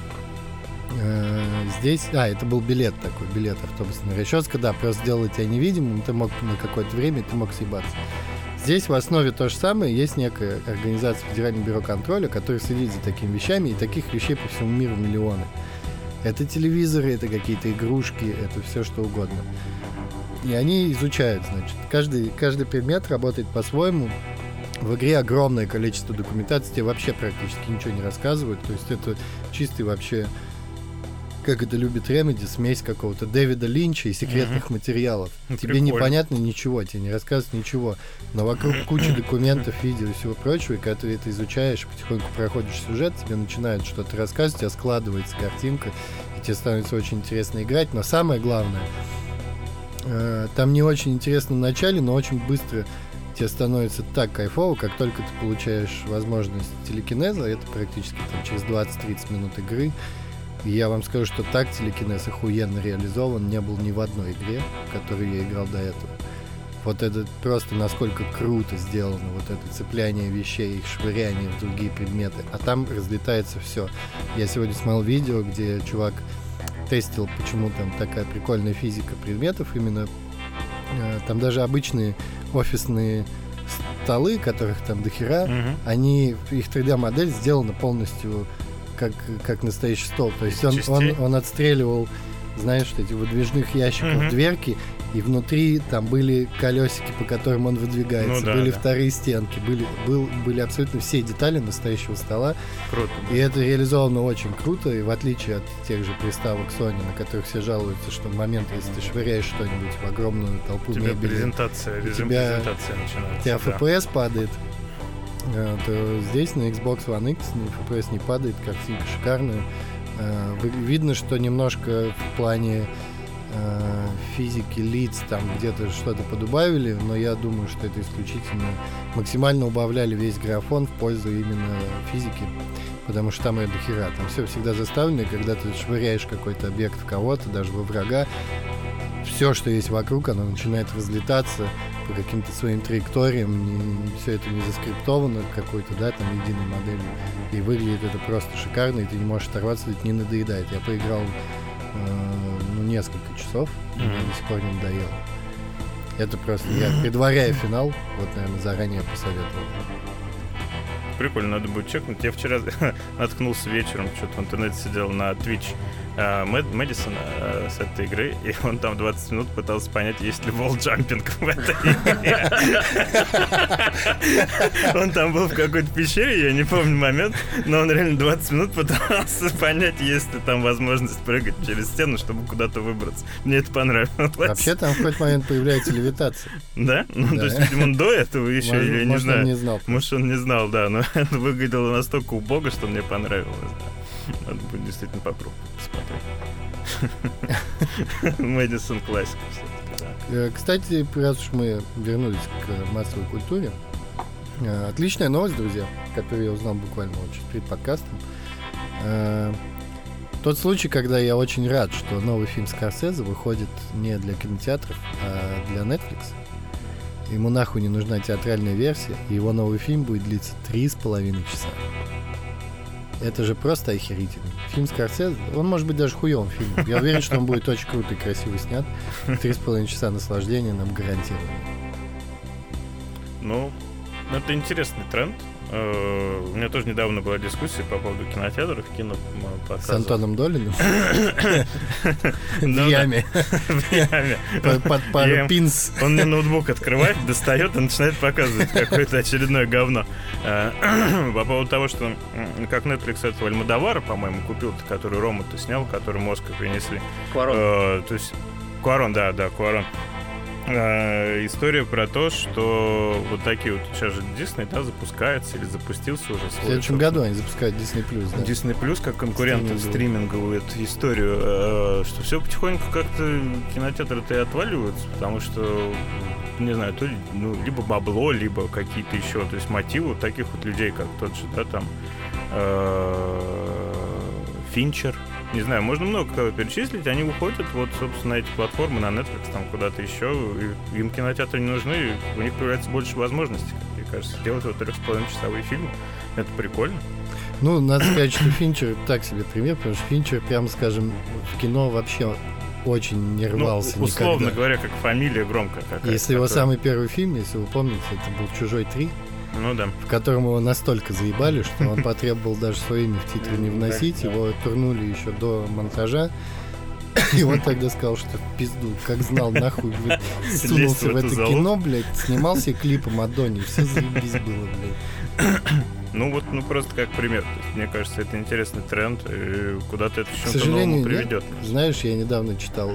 Здесь... это был билет такой, билет автобусная расческа. Да, просто сделала тебя невидимым, ты мог на какое-то время, ты мог съебаться. Здесь в основе то же самое. Есть некая организация Федерального бюро контроля, которая следит за такими вещами, и таких вещей по всему миру миллионы. Это телевизоры, это какие-то игрушки, это все что угодно. И они изучают, значит. Каждый предмет работает по-своему. В игре огромное количество документации, тебе вообще практически ничего не рассказывают. То есть это чистый вообще, как это любит Remedy, смесь какого-то Дэвида Линча и секретных материалов. Тебе непонятно ничего, тебе не рассказывают ничего, но вокруг куча документов, видео и всего прочего, и когда ты это изучаешь, потихоньку проходишь сюжет, тебе начинают что-то рассказывать, у тебя складывается картинка, и тебе становится очень интересно играть, но самое главное, там не очень интересно в начале, но очень быстро тебе становится так кайфово, как только ты получаешь возможность телекинеза, это практически там через 20-30 минут игры, И я вам скажу, что так телекинез охуенно реализован не был ни в одной игре, в которую я играл до этого. Вот это просто насколько круто сделано, вот это цепляние вещей, их швыряние в другие предметы. А там разлетается все. Я сегодня смотрел видео, где чувак тестил, почему там такая прикольная физика предметов. Именно там даже обычные офисные столы, которых там дохера, они, их 3D-модель сделана полностью как настоящий стол. То есть он отстреливал, знаешь, эти выдвижных ящиков дверки, и внутри там были колесики, по которым он выдвигается, были вторые стенки, были абсолютно все детали настоящего стола. Круто. И это реализовано очень круто, и в отличие от тех же приставок Sony, на которых все жалуются, что в момент, если ты швыряешь что-нибудь в огромную толпу мебели, режим презентации начинается. У тебя FPS падает, то здесь на Xbox One X FPS не падает, картинка шикарная. Видно, что немножко в плане физики лиц там где-то что-то подубавили, но я думаю, что это исключительно максимально убавляли весь графон в пользу именно физики, потому что там это дохера, там все всегда заставлено, и когда ты швыряешь какой-то объект в кого-то, даже во врага, все, что есть вокруг, оно начинает разлетаться по каким-то своим траекториям, все это не заскриптовано какой-то, да, там единой моделью, и выглядит это просто шикарно, и ты не можешь оторваться, ведь не надоедает. Я поиграл несколько часов, и мне до сих пор не надоело. Это просто, я предваряю финал, вот, наверное, заранее посоветовал. Прикольно, надо будет чекнуть. Я вчера наткнулся вечером, что-то в интернете сидел на Twitch Мэдисона с этой игры, и он там 20 минут пытался понять, есть ли волл-джампинг в этой игре. Он там был в какой-то пещере, я не помню момент, но он реально 20 минут пытался понять, есть ли там возможность прыгать через стену, чтобы куда-то выбраться. Мне это понравилось. Вообще там в какой-то момент появляется левитация. Да? Ну, то есть, видимо, он до этого еще, я не знаю. Может, он не знал. Может, он не знал, да, но это выглядело настолько убого, что мне понравилось. Надо будет действительно попробовать посмотреть. Мэдисон классика все-таки, да. Кстати, раз уж мы вернулись к массовой культуре, отличная новость, друзья, которую я узнал буквально чуть перед подкастом. Тот случай, когда я очень рад, что новый фильм Скорсезе выходит не для кинотеатров, а для Netflix. Ему нахуй не нужна театральная версия, и его новый фильм будет длиться 3,5 часа. Это же просто охерительно. Фильм Скорсезе, он может быть даже хуёвым фильмом. Я уверен, что он будет очень круто и красиво снят. 3,5 часа наслаждения нам гарантированы. Ну, это интересный тренд. У меня тоже недавно была дискуссия по поводу кинотеатров, с Антоном Долиным? В яме. Под пару пинс. Он мне ноутбук открывает, достает и начинает показывать какое-то очередное говно. По поводу того, что как Netflix этого Альмодовара, по-моему, купил, который Рому-то снял, который мозг принесли. Куарон. То есть Куарон, да, Куарон. История про то, что вот такие вот сейчас же Disney, да, запускается или запустился уже. В следующем году они запускают Disney+, да? Disney+, как конкурент стриминговую эту историю, что все потихоньку как-то кинотеатры-то и отваливаются, потому что, не знаю, то либо бабло, либо какие-то еще, то есть мотивы таких вот людей, как тот же, да, там Финчер. Не знаю, можно много кого перечислить, они уходят вот, собственно, на эти платформы, на Netflix, там куда-то еще, и им кинотеатры не нужны, и у них появляется больше возможностей, как мне кажется, делать вот 3,5-часовые фильмы, это прикольно. Ну, надо сказать, что Финчер так себе пример, потому что Финчер, прямо скажем, в кино вообще очень не рвался никогда. Условно говоря, как фамилия громкая какая-то. Если его самый первый фильм, если вы помните, это был «Чужой 3», ну да. В котором его настолько заебали, что он потребовал даже свое имя в титры не вносить. Его турнули еще до монтажа. И он тогда сказал, что в пизду, как знал, нахуй, сунулся в это кино, блядь, снимал себе клипы Мадонне, все заебись было, блядь. Ну вот, просто как пример. То есть, мне кажется, это интересный тренд, и куда-то это к сожалению, приведет. Знаешь, я недавно читал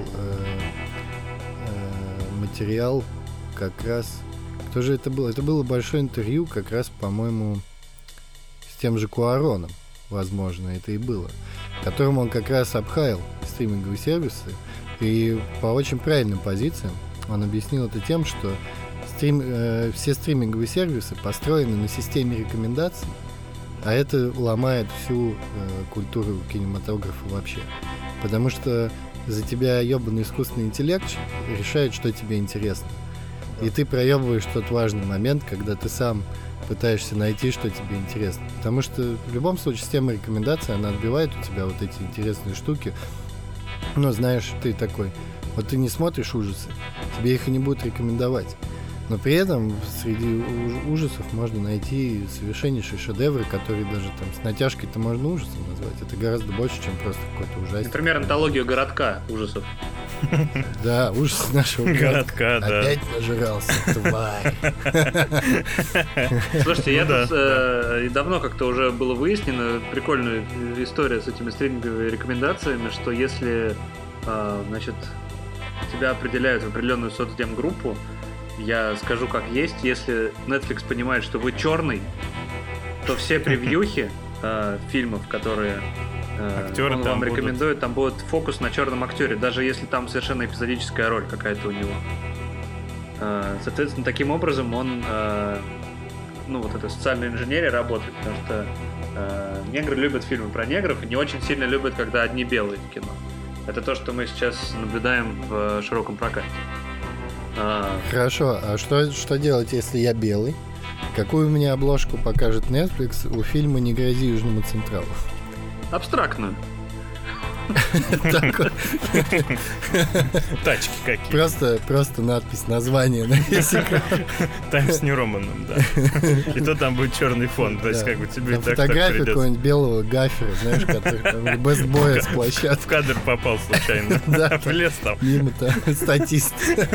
материал как раз... Кто же это было? Это было большое интервью, как раз, по-моему, с тем же Куароном, возможно, это и было, которым он как раз обхаял стриминговые сервисы, и по очень правильным позициям он объяснил это тем, что все стриминговые сервисы построены на системе рекомендаций, А это ломает всю культуру кинематографа вообще. Потому что за тебя ебаный искусственный интеллект решает, что тебе интересно. И ты проебываешь тот важный момент, когда ты сам пытаешься найти, что тебе интересно. Потому что в любом случае система рекомендаций, она отбивает у тебя вот эти интересные штуки. Но знаешь, ты такой, вот ты не смотришь ужасы, тебе их и не будут рекомендовать. Но при этом среди ужасов можно найти совершеннейшие шедевры, которые даже там с натяжкой-то можно ужасом назвать. Это гораздо больше, чем просто какой-то ужастик. Например, антологию городка ужасов. Да, ужас нашего городка, да. Опять нажирался, тварь. Слушайте, я тут давно как-то уже было выяснено, прикольная история с этими стриминговыми рекомендациями, что если, значит, тебя определяют в определенную соцдемгруппу, я скажу как есть, если Netflix понимает, что вы черный, то все превьюхи фильмов, которые актеры он вам рекомендует, там будет фокус на черном актере, даже если там совершенно эпизодическая роль какая-то у него. Соответственно, таким образом он, вот эта социальная инженерия работает, потому что негры любят фильмы про негров и не очень сильно любят, когда одни белые в кино. Это то, что мы сейчас наблюдаем в широком прокате. Хорошо, а что делать, если я белый? Какую мне обложку покажет Netflix у фильма «Не грози Южному Централу»? Абстрактную. Тачки какие. Просто надпись, название на весь экран. Таймс Нью Романом, да. И то там будет черный фон. То есть как бы тебе так фотографию какого-нибудь белого гафера, знаешь, который бестбоя с площадки. В кадр попал случайно. Да. Влез там. Мимо-то статист.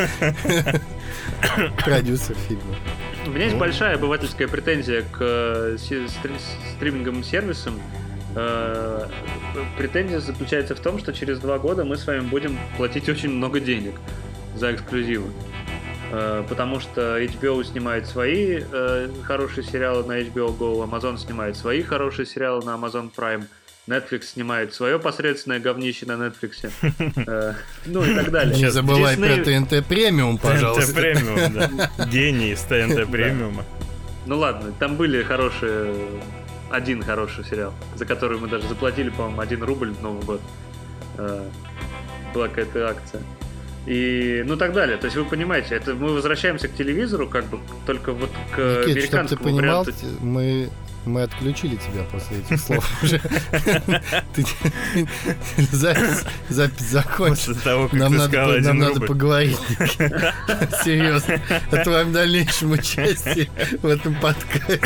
Продюсер фильма. У меня есть большая обывательская претензия к стриминговым сервисам. Претензия заключается в том, что через 2 года мы с вами будем платить очень много денег за эксклюзивы. Потому что HBO снимает свои хорошие сериалы на HBO Go, Amazon снимает свои хорошие сериалы на Amazon Prime, Netflix снимает свое посредственное говнище на Netflix. И так далее. Не забывай про ТНТ Премиум, пожалуйста. ТНТ Премиум, да. Гений из ТНТ Премиума. Ну ладно, там были один хороший сериал, за который мы даже заплатили, по-моему, 1 рубль в Новый год. Была какая-то акция. И, так далее. То есть вы понимаете, это мы возвращаемся к телевизору, как бы только вот к американскому варианту. Никит, чтобы ты понимал, мы отключили тебя после этих слов уже. Запись закончилась. Нам надо поговорить. Серьезно. О твоем дальнейшем участии в этом подкасте.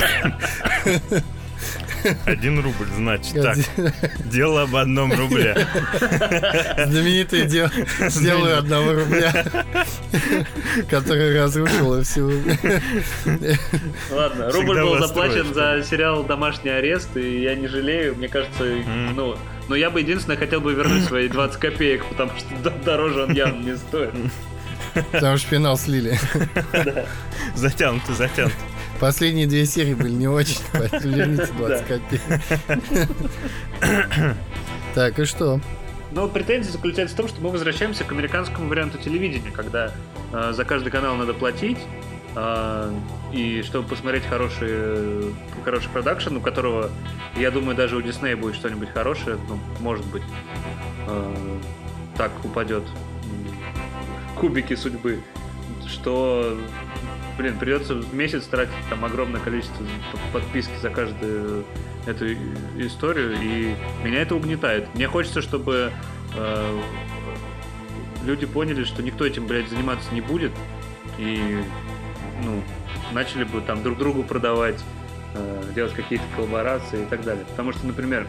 1 рубль, значит. Так, дело об 1 рубле. Знаменитое дело 1 рубля, которое разрушило всю... Ладно, рубль был заплачен за сериал «Домашний арест», и я не жалею, мне кажется, но я бы единственное хотел бы вернуть свои 20 копеек, потому что дороже он явно не стоит. Потому что финал слили. Затянуто. Последние 2 серии были не очень, поэтому верните 20 копеек. Так, и что? Претензия заключается в том, что мы возвращаемся к американскому варианту телевидения, когда за каждый канал надо платить, и чтобы посмотреть хороший продакшн, у которого, я думаю, даже у Disney будет что-нибудь хорошее, может быть, так упадет кубики судьбы, что... придется в месяц тратить там огромное количество подписки за каждую эту историю, и меня это угнетает. Мне хочется, чтобы люди поняли, что никто этим, заниматься не будет, и, начали бы там друг другу продавать, делать какие-то коллаборации и так далее. Потому что, например,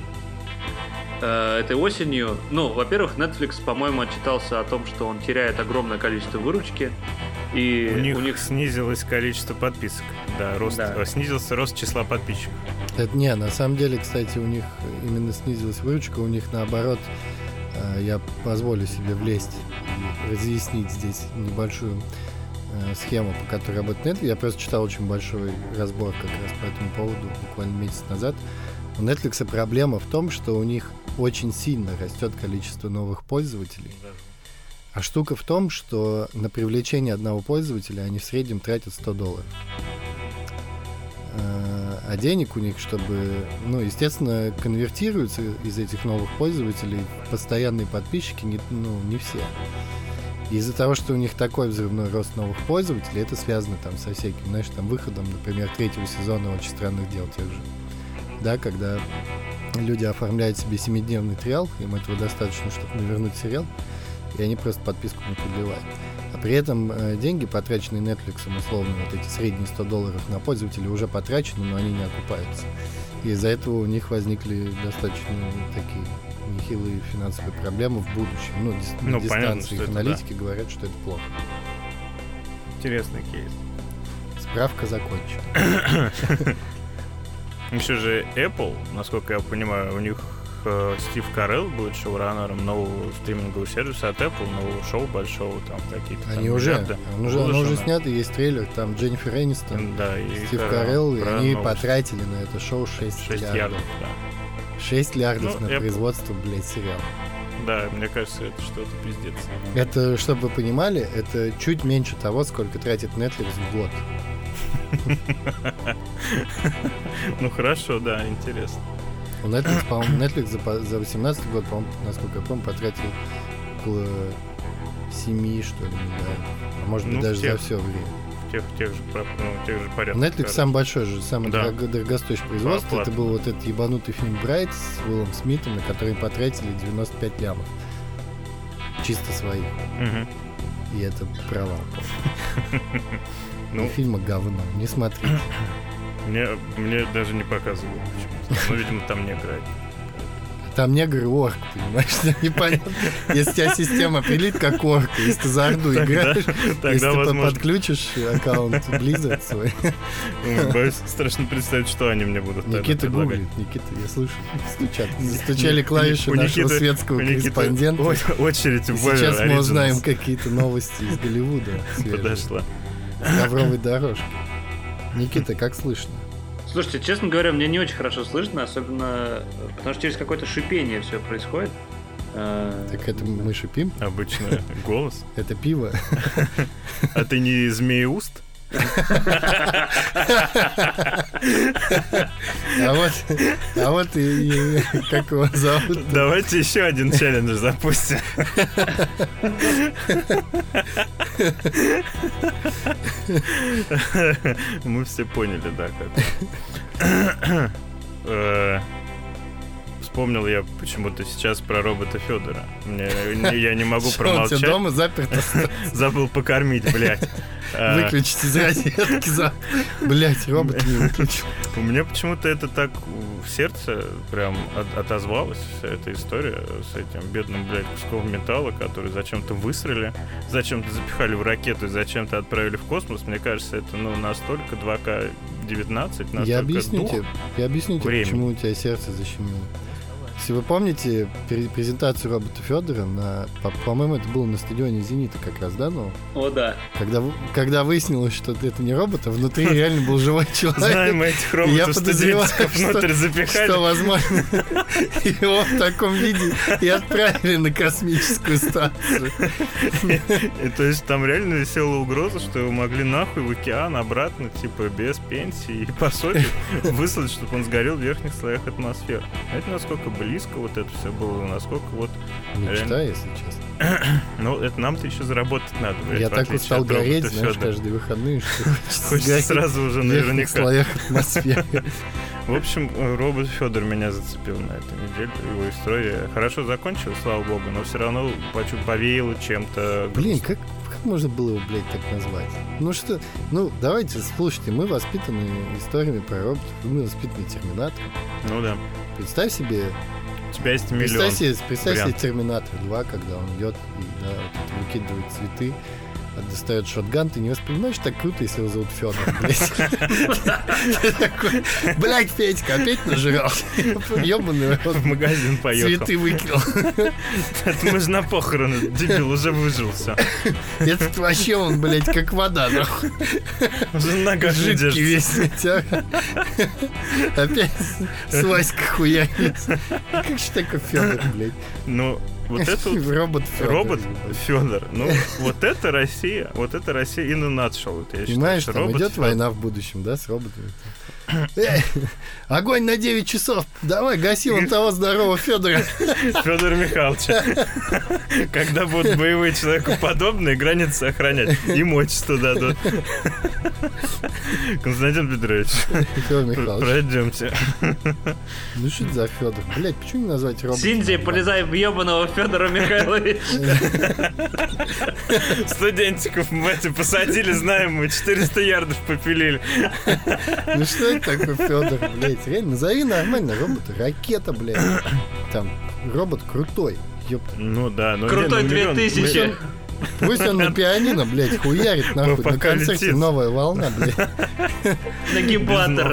этой осенью, во-первых, Netflix, по-моему, отчитался о том, что он теряет огромное количество выручки. И у них снизилось количество подписок. Да, снизился рост числа подписчиков. Это на самом деле, кстати, у них именно снизилась выручка, у них наоборот, я позволю себе влезть и разъяснить здесь небольшую схему, по которой работает Netflix. Я просто читал очень большой разбор как раз по этому поводу буквально месяц назад. У Netflix проблема в том, что у них очень сильно растет количество новых пользователей. А штука в том, что на привлечение одного пользователя они в среднем тратят $100. А денег у них, чтобы, ну, естественно, конвертируются из этих новых пользователей постоянные подписчики, не все. Из-за того, что у них такой взрывной рост новых пользователей, это связано там со всяким, знаешь, там выходом, например, 3-го сезона «Очень странных дел» тех же. Да, когда люди оформляют себе 7-дневный триал, им этого достаточно, чтобы навернуть сериал, и они просто подписку не продлевают. А при этом деньги, потраченные Netflix, условно, вот эти средние $100 на пользователя уже потрачены, но они не окупаются. И из-за этого у них возникли достаточно такие нехилые финансовые проблемы в будущем. Ну, на дистанции их аналитики говорят, что это плохо. Интересный кейс. Справка закончена. Еще же Apple, насколько я понимаю, у них Стив Карелл будет шоураннером нового стримингового сервиса от Apple, нового шоу большого, там какие-то... Они там, уже, да, оно уже снято, есть трейлер, там Дженнифер Энистон, да, и Стив Карелл, и они потратили на это шоу 6 лярдов. Да. 6 лярдов на производство, блядь, сериала. Да, мне кажется, это что-то пиздец. Это, чтобы вы понимали, это чуть меньше того, сколько тратит Netflix в год. Ну хорошо, да, интересно. У Netflix, по-моему, Netflix за 18 год, по-моему, насколько я помню, потратил около 7, что ли, миллиардов. А может быть, даже за все время. Тех же порядков. Netflix самый большой же, самый дорогостоящий производство. Это был вот этот ебанутый фильм «Брайт» с Уиллом Смитом, на который потратили 95 лямов. Чисто своих. И это провал. И фильма говно. Не смотрите. Мне даже не показывают почему-то. Ну, видимо, там не играет. Там негр и орк, понимаешь? Непонятно. Если тебя система определит как орк, если ты за Орду играешь, если ты подключишь аккаунт Blizzard свой. Боюсь, страшно представить, что они мне будут Никита гуглит. Никита, я слышу, стучали клавиши нашего светского корреспондента. Очередь в Сейчас мы узнаем какие-то новости из Голливуда. Подошла. Ковровой дорожки. Никита, как слышно? Слушайте, честно говоря, мне не очень хорошо слышно, особенно потому что через какое-то шипение все происходит. Так это мы шипим? Обычно голос. Это пиво. А ты не змееуст? А вот и как его зовут? Давайте еще один челлендж запустим. Мы все поняли, да, как. Вспомнил я почему-то сейчас про робота Федора. Я не могу промолчать. Он тебя дома заперто? Забыл покормить, блядь. Выключить из розетки. Блядь, робот не выключил. У меня почему-то это так в сердце прям отозвалось, вся эта история с этим бедным, блядь, куском металла, который зачем-то высрали, зачем-то запихали в ракету и зачем-то отправили в космос. Мне кажется, это настолько 2К19, настолько Я объясню тебе, почему у тебя сердце защемило. Если вы помните презентацию робота Федора, по-моему, это было на стадионе «Зенита» как раз, да? Ну, о, да. Когда выяснилось, что это не робот, а внутри реально был живой человек. Знаем, этих роботов студентиков внутрь запихали. Что, возможно, его в таком виде и отправили на космическую станцию. И то есть там реально висела угроза, что его могли нахуй в океан обратно, типа без пенсии и пособий выслать, чтобы он сгорел в верхних слоях атмосферы. Это насколько близко вот это все было, насколько вот... Мечта, если честно. Ну, это нам-то еще заработать надо. Я так устал гореть, знаешь, каждые выходные, что хочется сразу уже наверняка. В верхних слоях атмосферы. В общем, робот Федор меня зацепил на этой неделе. Его история хорошо закончилась, слава богу, но все равно повеяло чем-то. Блин, как можно было его, блядь, так назвать? Давайте, слушайте, мы воспитаны историями про роботов, мы воспитаны Терминатором. Ну да. Представь себе... У тебя есть миллион. Представь себе Терминатор 2, когда он идет и выкидывает цветы, достает шотган, ты не воспринимаешь так круто, если его зовут Федор, блядь. Ты такой, блядь, Федька, опять нажрал. Ёбаный рот. В магазин поехал. Цветы выкинул. Это мы же на похороны, дебил, уже выжил все. Этот вообще он, блядь, как вода, нахуй. Уже нога жидкий весь натяга. Опять с Васькой хуярит. Как же такой Федор, блядь? Ну, вот это робот Федор. Ну, вот это Россия in a nutshell. Понимаешь, там идет война в будущем, да, с роботами. Огонь на 9 часов. Давай, гаси вон того здорового Федора. Федора Михайловича. Когда будут боевые человекоподобные, границы охранять. Им отчество дадут. Константин Петрович, Федор Михайлович. пройдемте. Ну что это за Федор? Блять, почему не назвать робота? Синди, полезай в ебаного Федора Михайловича. Студентиков мы посадили, знаем мы, 400 ярдов попилили. Ну что это такое, Федор, блять? Реально, назови нормально робота. Ракета, блять. Там, робот крутой. Ёпта. Ну да, но Крутой 2000. Пусть он на пианино, блядь, хуярит нахуй. На концерте «Новая волна», блядь. Нагибатор.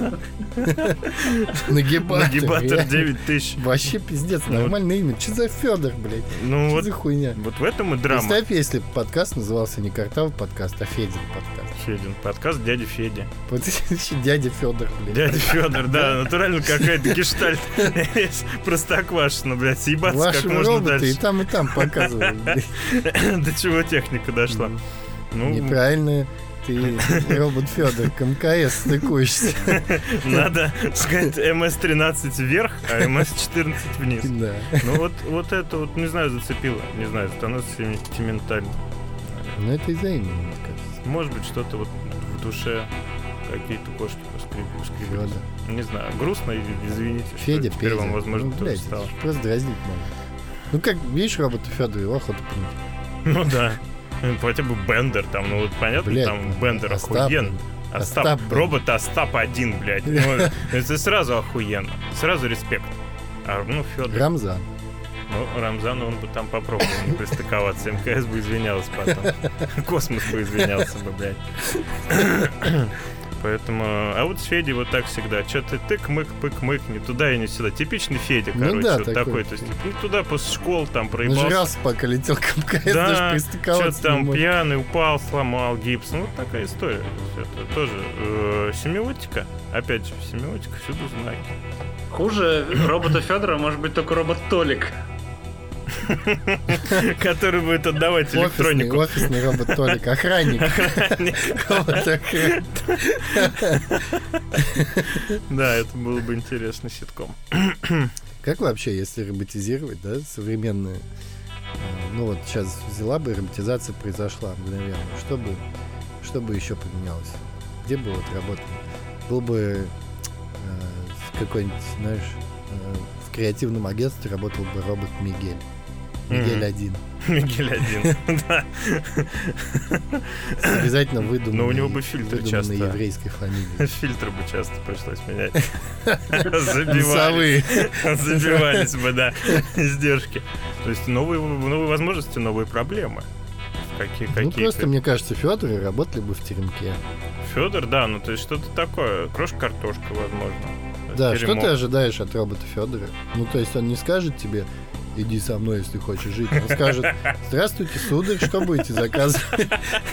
Нагибатор 9000. Вообще пиздец, нормальное имя. Че за Федор, блядь? Ну Че вот, за хуйня? вот в этом и драма. Представь, если бы подкаст назывался не Картавый подкаст, а Федин подкаст. Федин подкаст дяди Федя. Вот еще дядя Федор, блядь. Дядя Федор, да, натурально какая-то гештальт. Простоквашино, блядь, съебаться как Ваши можно роботы дальше. и там показывают, блядь. До чего техника дошла? Ну, неправильно ты, робот Федор, к МКС стыкуешься. надо сказать МС-13 вверх, а МС-14 вниз. Да. Ну вот это вот, не знаю, зацепило. Не знаю, становится сентиментально. Ну это из-за имени, мне кажется. Может быть, что-то вот в душе какие-то кошки поскребли. Федор. Не знаю, грустно, извините, Федя, что теперь Петя. вам, возможно, Ну, тоже блядь, стало. просто дразнить можно. Ну как, видишь робота Федора, его охота пнуть. Ну да. Хотя бы Бендер там, ну вот понятно, Блядь, там Бендер Остап, охуен. Остап, Робот Остап 1, блядь. Ну, это сразу охуенно. Сразу респект. А, ну, Федор. Рамзан. Ну, Рамзан, он бы там попробовал не пристыковаться. МКС бы извинялся потом. Космос бы извинялся бы, блядь. Поэтому... А вот с Федей вот так всегда. Что-то тык-мык, пык-мык, не туда и не сюда. Типичный Федя, Ну короче, да, вот такой. То есть, ну, туда после школы там проебался. Нажрался, пока летел к МКС, Да, даже пристыковаться что-то там не мог. пьяный, упал, сломал гипс. Ну, вот такая история. Это тоже семиотика. Опять же, семиотика, всюду знаки. Хуже робота Федора может быть только робот Толик. Который будет отдавать электронику. Офисный робот Толик, охранник. Робот-охранник. Да, это было бы интересный ситком. Как вообще, если роботизировать, да, современные... Ну вот сейчас взяла бы, роботизация произошла мгновенно. Что бы еще поменялось? Где бы вот работало? Был бы какой-нибудь, знаешь, в креативном агентстве работал бы робот Мигель. Мигель 1. Мигель 1, да. Обязательно выдуманный. Но у него бы фильтры часто. еврейской фамилии. Фильтры бы часто пришлось менять. Носовые. Забивались бы, да, издержки. То есть новые возможности, новые проблемы. Ну просто, мне кажется, Федоры работали бы в теремке. Федор, да, ну то есть что-то такое. Крошка-картошка, возможно. Да, что ты ожидаешь от робота Федора? Ну то есть он не скажет тебе: иди со мной, если хочешь жить. Он скажет: здравствуйте, сударь, что будете заказывать?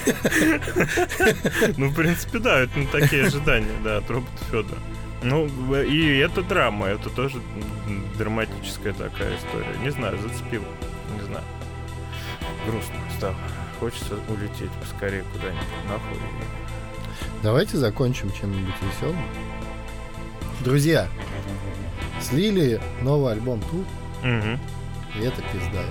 Ну, в принципе, да, это такие ожидания, да, от робота Федора. Ну, и это драма, это тоже драматическая такая история. Не знаю, зацепил, не знаю. Грустно стало. Хочется улететь поскорее куда-нибудь, нахуй. Давайте закончим чем-нибудь веселым. Друзья, слили новый альбом Ту. И это пизда.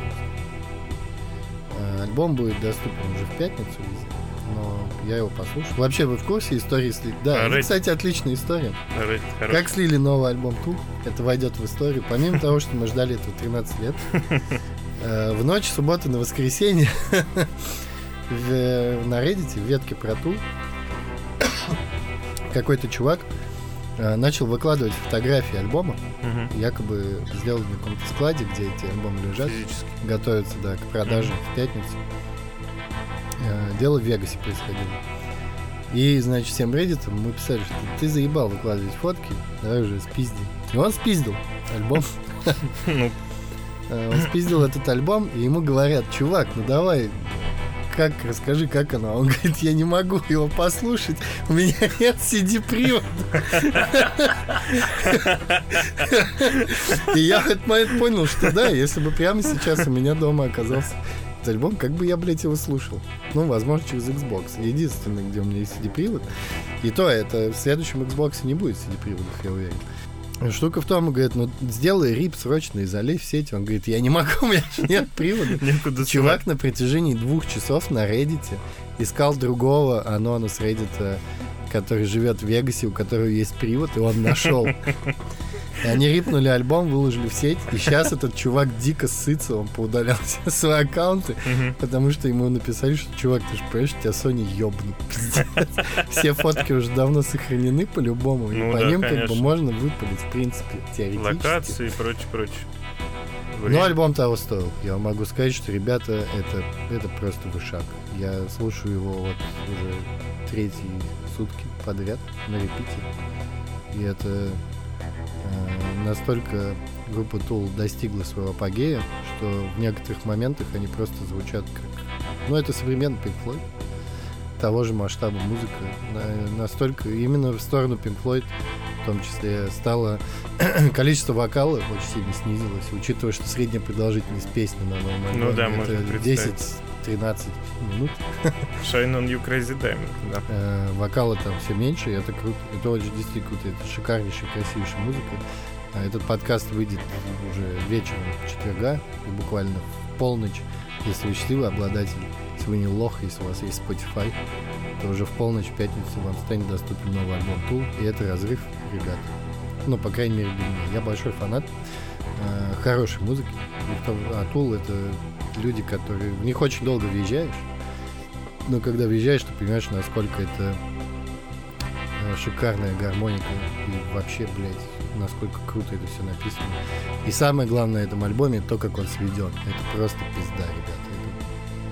Альбом будет доступен уже в пятницу, но я его послушал. Вообще, вы в курсе истории слили? Да, это, кстати, отличная история. Как слили новый альбом Ту, это войдет в историю. Помимо того, что мы ждали этого 13 лет, в ночь субботы на воскресенье на Reddit, в ветке про Ту, какой-то чувак начал выкладывать фотографии альбома. Якобы сделали на каком-то складе, где эти альбомы лежат. Физически. Готовятся, да, к продаже в пятницу. Дело в Вегасе происходило. И, значит, всем Reddit мы писали, что ты заебал выкладывать фотки, давай уже спизди. И он спиздил альбом. Он спиздил этот альбом, и ему говорят: чувак, ну давай, расскажи, как оно. Он говорит: я не могу его послушать, у меня нет CD-привода. И я в этот момент понял, что да, если бы прямо сейчас у меня дома оказался альбом, как бы я, блядь, его слушал. Ну, возможно, через Xbox. Единственное, где у меня есть CD-привод. И то, это в следующем Xbox не будет CD-приводов, я уверен. Штука в том, он говорит, ну, сделай рип срочно и залей в сеть. Он говорит, я не могу, у меня нет привода. Чувак на протяжении 2 часов на Reddit искал другого анона с Reddit, который живет в Вегасе, у которого есть привод, и он нашел. И они рипнули альбом, выложили в сеть, и сейчас этот чувак дико ссытся, он поудалял все свои аккаунты, потому что ему написали, что, чувак, ты же понимаешь, тебя Sony ёбнут, пиздец. Все фотки уже давно сохранены по-любому, и по ним как бы можно выпалить, в принципе, теоретически. Локации и прочее. Но альбом того стоил. Я могу сказать, что, ребята, это просто вышаг. Я слушаю его вот уже 3 сутки подряд на репите, и это... настолько группа Tool достигла своего апогея, что в некоторых моментах они просто звучат как... Ну, это современный Pink Floyd. Того же масштаба музыка. Настолько именно в сторону Pink Floyd в том числе стало... количество вокала очень сильно снизилось, учитывая, что средняя продолжительность песни на новом альбоме ну, да, это 10-13 минут. Shine on You Crazy Diamond, да. Вокала там все меньше, и это круто. Это очень действительно круто. Это шикарнейшая, красивейшая музыка. Этот подкаст выйдет уже вечером четверга, и буквально в полночь, если вы счастливый обладатель, если вы не лох, если у вас есть Spotify, то уже в полночь в пятницу вам станет доступен новый альбом Tool, и это разрыв, ребят. Ну, по крайней мере, для меня. Я большой фанат хорошей музыки. А Tool — это люди, которые... В них очень долго въезжаешь, но когда въезжаешь, ты понимаешь, насколько это шикарная гармоника и вообще, блядь, насколько круто это все написано. И самое главное на этом альбоме то, как он сведен. Это просто пизда, ребята.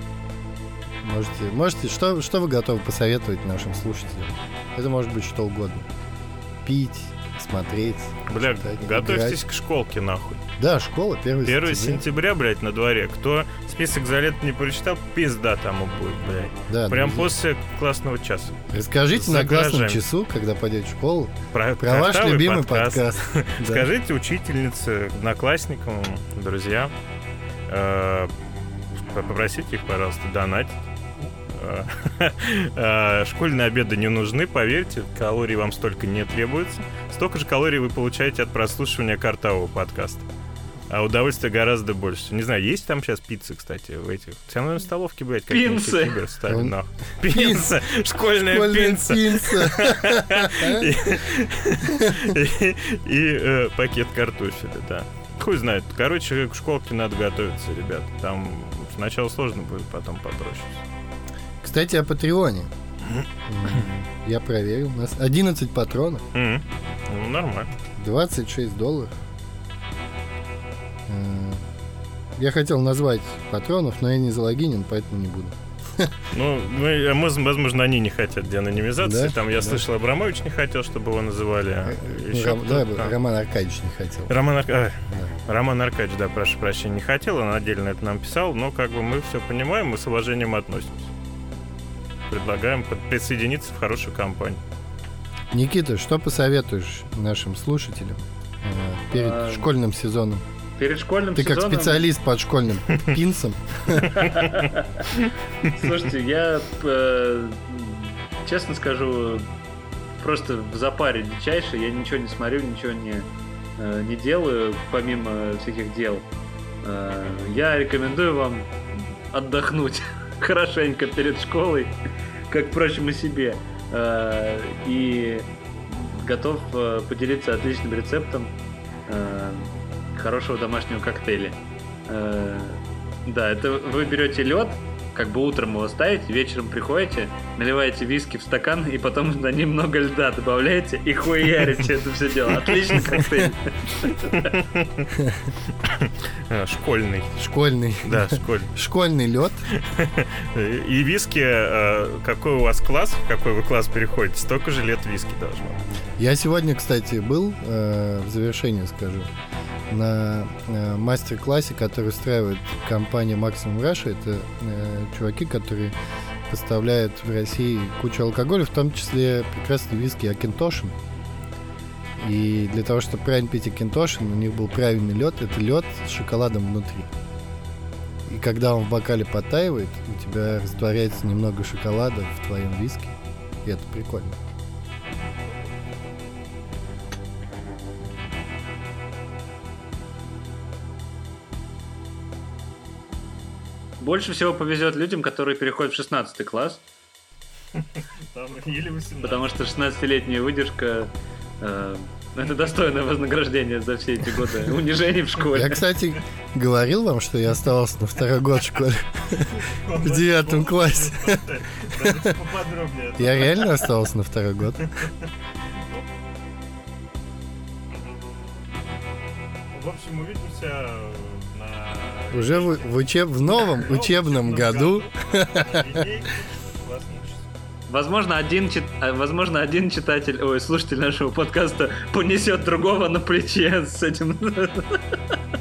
Это... Можете, что вы готовы посоветовать нашим слушателям? Это может быть что угодно. Пить, смотреть. Бля, читать, готовьтесь играть. К школке, нахуй. Да, школа, 1 сентября, блядь, на дворе. Кто список за лето не прочитал, пизда тому будет, блядь. Да, прям друзья. после классного часа. Расскажите За на классном гаражами. часу, когда пойдете в школу, Про ваш картавый любимый подкаст. Да. Скажите учительнице, одноклассникам, друзьям, попросите их, пожалуйста, донатить. Школьные обеды не нужны, поверьте, калорий вам столько не требуется. Столько же калорий вы получаете от прослушивания картавого подкаста. А удовольствия гораздо больше. Не знаю, есть там сейчас пиццы, кстати, в этих... Все равно в столовке, блядь, какие-нибудь кибер ставят, нахуй. Пинца! Школьная пинца! И пакет картофеля, да. Хуй знает. Короче, к школке надо готовиться, ребят. Там сначала сложно будет, потом попроще. Кстати, о Патреоне. Я проверил. У нас 11 патронов. Ну, нормально. $26. Я хотел назвать патронов, но я не залогинен, поэтому не буду. Ну, возможно, они не хотят деанонимизации. Да? Там я Да. слышал, Абрамович не хотел, чтобы его называли. Роман Аркадьевич не хотел. Роман Аркадьевич, да, прошу прощения, не хотел. Он отдельно это нам писал, но как бы мы все понимаем, мы с уважением относимся. Предлагаем присоединиться в хорошую компанию. Никита, что посоветуешь нашим слушателям перед школьным сезоном? Перед школьным Ты сезоном... как специалист под школьным пинсом. Слушайте, я честно скажу, просто в запаре дичайшей. Я ничего не смотрю, ничего не делаю, помимо всяких дел. Я рекомендую вам отдохнуть хорошенько перед школой, как, впрочем, и себе. И готов поделиться отличным рецептом хорошего домашнего коктейля. Да, это вы берете лед, как бы утром его ставите, вечером приходите, наливаете виски в стакан и потом на ним много льда добавляете и хуярите это все дело. Отличный коктейль. Школьный. Школьный. Да, школьный. Школьный лед. И виски, какой у вас класс, в какой вы класс переходите, столько же лет виски должно. Я сегодня, кстати, был, в завершение скажу, на мастер-классе, который устраивает компания Maximum Russia. Это чуваки, которые поставляют в России кучу алкоголя, в том числе прекрасный виски Акинтошин. И для того, чтобы правильно пить Акинтошин, у них был правильный лед. Это лед с шоколадом внутри. И когда он в бокале подтаивает, у тебя растворяется немного шоколада в твоем виски. И это прикольно. Больше всего повезет людям, которые переходят в 16 класс. Или 18. Потому что 16-летняя выдержка это достойное вознаграждение за все эти годы унижений в школе. Я, кстати, говорил вам, что я оставался на второй год в школе. В 9 классе. Я реально остался на второй год. В общем, увидимся уже в новом учебном году. Возможно, один читатель, слушатель нашего подкаста понесет другого на плече с этим.